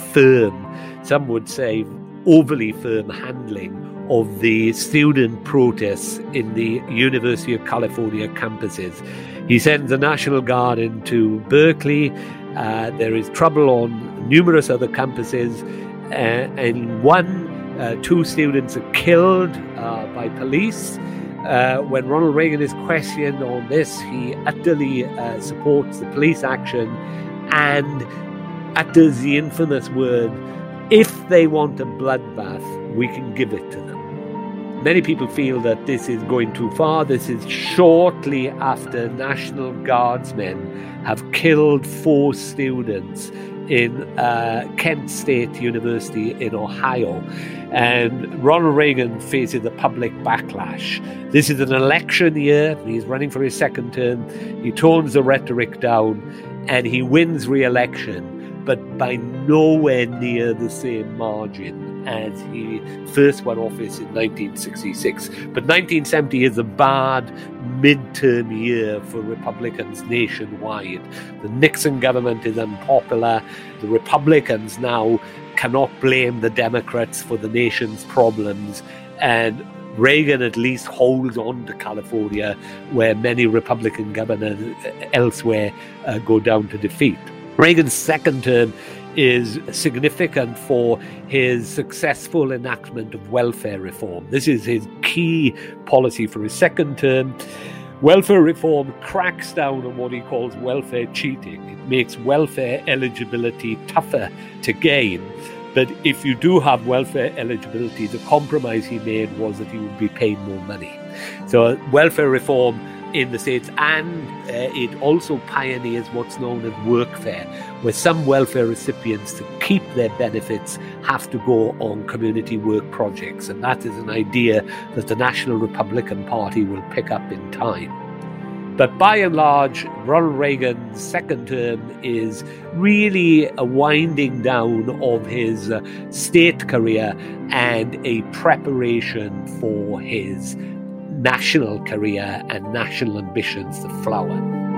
firm, some would say overly firm handling of the student protests in the University of California campuses. He sends the National Guard into Berkeley. Uh, there is trouble on numerous other campuses. Uh, and one, uh, two students are killed uh, by police. Uh, when Ronald Reagan is questioned on this, he utterly uh, supports the police action and utters the infamous word, "If they want a bloodbath, we can give it to them." Many people feel that this is going too far. This is shortly after National Guardsmen have killed four students in uh, Kent State University in Ohio. And Ronald Reagan faces a public backlash. This is an election year. He's running for his second term. He tones the rhetoric down and he wins re-election, but by nowhere near the same margin as he first won office in nineteen sixty-six. But nineteen seventy is a bad midterm year for Republicans nationwide. The Nixon government is unpopular. The Republicans now cannot blame the Democrats for the nation's problems. And Reagan at least holds on to California, where many Republican governors elsewhere uh, go down to defeat. Reagan's second term is significant for his successful enactment of welfare reform. This is his key policy for his second term. Welfare reform cracks down on what he calls welfare cheating. It makes welfare eligibility tougher to gain. But if you do have welfare eligibility, the compromise he made was that he would be paid more money. So welfare reform in the States, and uh, it also pioneers what's known as workfare, where some welfare recipients, to keep their benefits, have to go on community work projects. And that is an idea that the National Republican Party will pick up in time. But by and large, Ronald Reagan's second term is really a winding down of his uh, state career and a preparation for his national career and national ambitions to flower.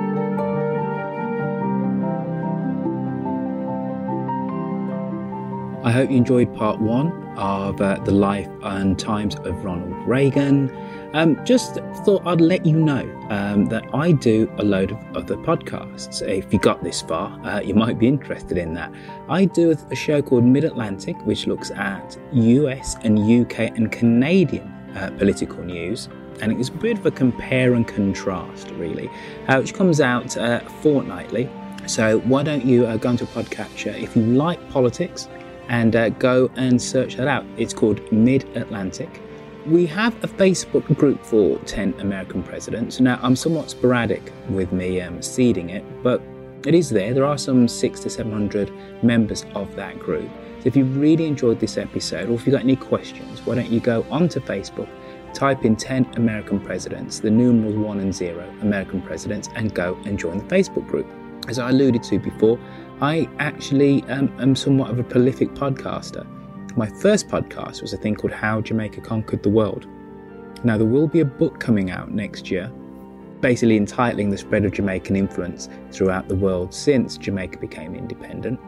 I hope you enjoyed part one of uh, the life and times of Ronald Reagan. Um, just thought I'd let you know um, that I do a load of other podcasts. If you got this far, uh, you might be interested in that. I do a show called Mid-Atlantic, which looks at U S and U K and Canadian uh, political news. And it's a bit of a compare and contrast, really, uh, which comes out uh, fortnightly. So why don't you uh, go into a podcatcher if you like politics and uh, go and search that out. It's called Mid-Atlantic. We have a Facebook group for ten American Presidents. Now, I'm somewhat sporadic with me um, seeding it, but it is there. There are some six to seven hundred members of that group. So if you really enjoyed this episode, or if you've got any questions, why don't you go onto Facebook, type in ten American Presidents, the numerals one and zero American Presidents, and go and join the Facebook group. As I alluded to before, I actually um, am somewhat of a prolific podcaster. My first podcast was a thing called How Jamaica Conquered the World. Now, there will be a book coming out next year, basically entitling The Spread of Jamaican Influence Throughout the World Since Jamaica Became Independent.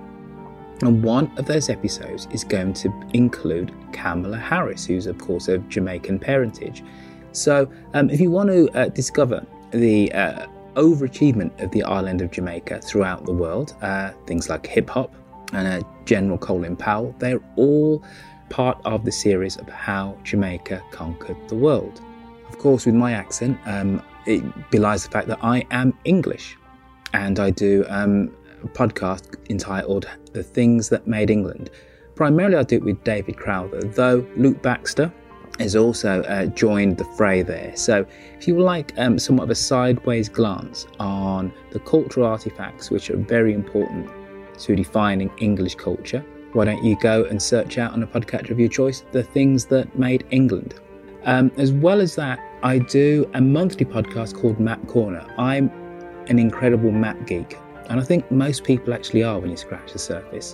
And one of those episodes is going to include Kamala Harris, who's of course of Jamaican parentage. So um, if you want to uh, discover the uh, overachievement of the island of Jamaica throughout the world, uh, things like hip hop and uh, General Colin Powell, they're all part of the series of How Jamaica Conquered the World. Of course, with my accent, um, it belies the fact that I am English, and I do um, a podcast entitled The Things That Made England. Primarily I do it with David Crowther, though Luke Baxter has also uh, joined the fray there. So if you would like um, somewhat of a sideways glance on the cultural artifacts which are very important to defining English culture, why don't you go and search out on a podcatcher of your choice, The Things That Made England. Um, as well as that, I do a monthly podcast called Map Corner. I'm an incredible map geek, and I think most people actually are when you scratch the surface.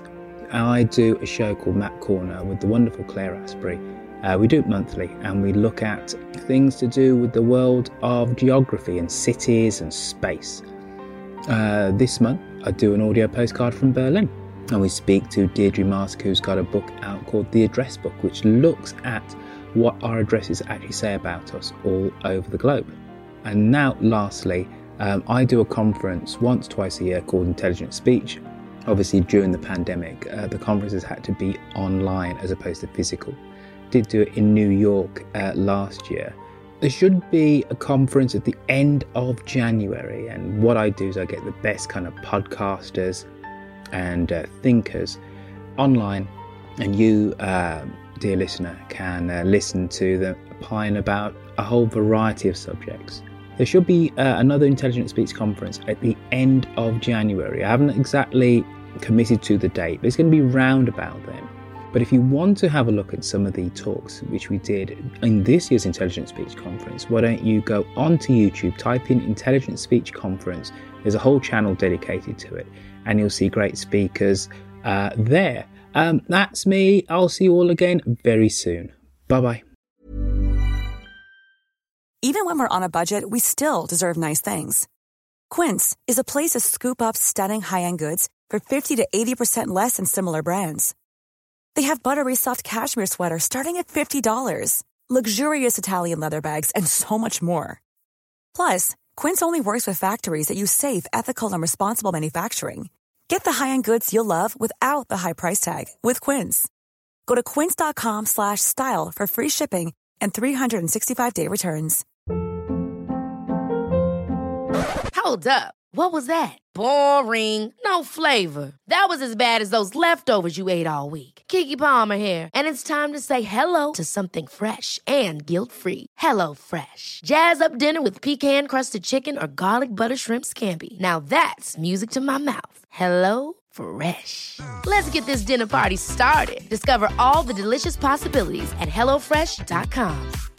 I do a show called Map Corner with the wonderful Claire Asprey. Uh, we do it monthly, and we look at things to do with the world of geography and cities and space. Uh, this month, I do an audio postcard from Berlin, and we speak to Deirdre Mask, who's got a book out called The Address Book, which looks at what our addresses actually say about us all over the globe. And now, lastly, um, I do a conference once, twice a year called Intelligent Speech. Obviously, during the pandemic, uh, the conferences had to be online as opposed to physical. Did do it in New York uh, last year. There should be a conference at the end of January, and what I do is I get the best kind of podcasters and uh, thinkers online, and you, uh, dear listener, can uh, listen to them opine about a whole variety of subjects. There should be uh, another Intelligent Speech conference at the end of January. I haven't exactly committed to the date, but it's going to be round about then. But if you want to have a look at some of the talks which we did in this year's Intelligent Speech Conference, why don't you go onto YouTube, type in Intelligent Speech Conference. There's a whole channel dedicated to it, and you'll see great speakers uh, there. Um, that's me. I'll see you all again very soon. Bye-bye. Even when we're on a budget, we still deserve nice things. Quince is a place to scoop up stunning high-end goods for fifty to eighty percent less than similar brands. They have buttery soft cashmere sweaters starting at fifty dollars, luxurious Italian leather bags, and so much more. Plus, Quince only works with factories that use safe, ethical, and responsible manufacturing. Get the high-end goods you'll love without the high price tag with Quince. Go to quince.com slash style for free shipping and three hundred sixty-five day returns. Hold up. What was that? Boring. No flavor. That was as bad as those leftovers you ate all week. Keke Palmer here, and it's time to say hello to something fresh and guilt-free. Hello Fresh. Jazz up dinner with pecan-crusted chicken or garlic butter shrimp scampi. Now that's music to my mouth. Hello Fresh. Let's get this dinner party started. Discover all the delicious possibilities at hello fresh dot com.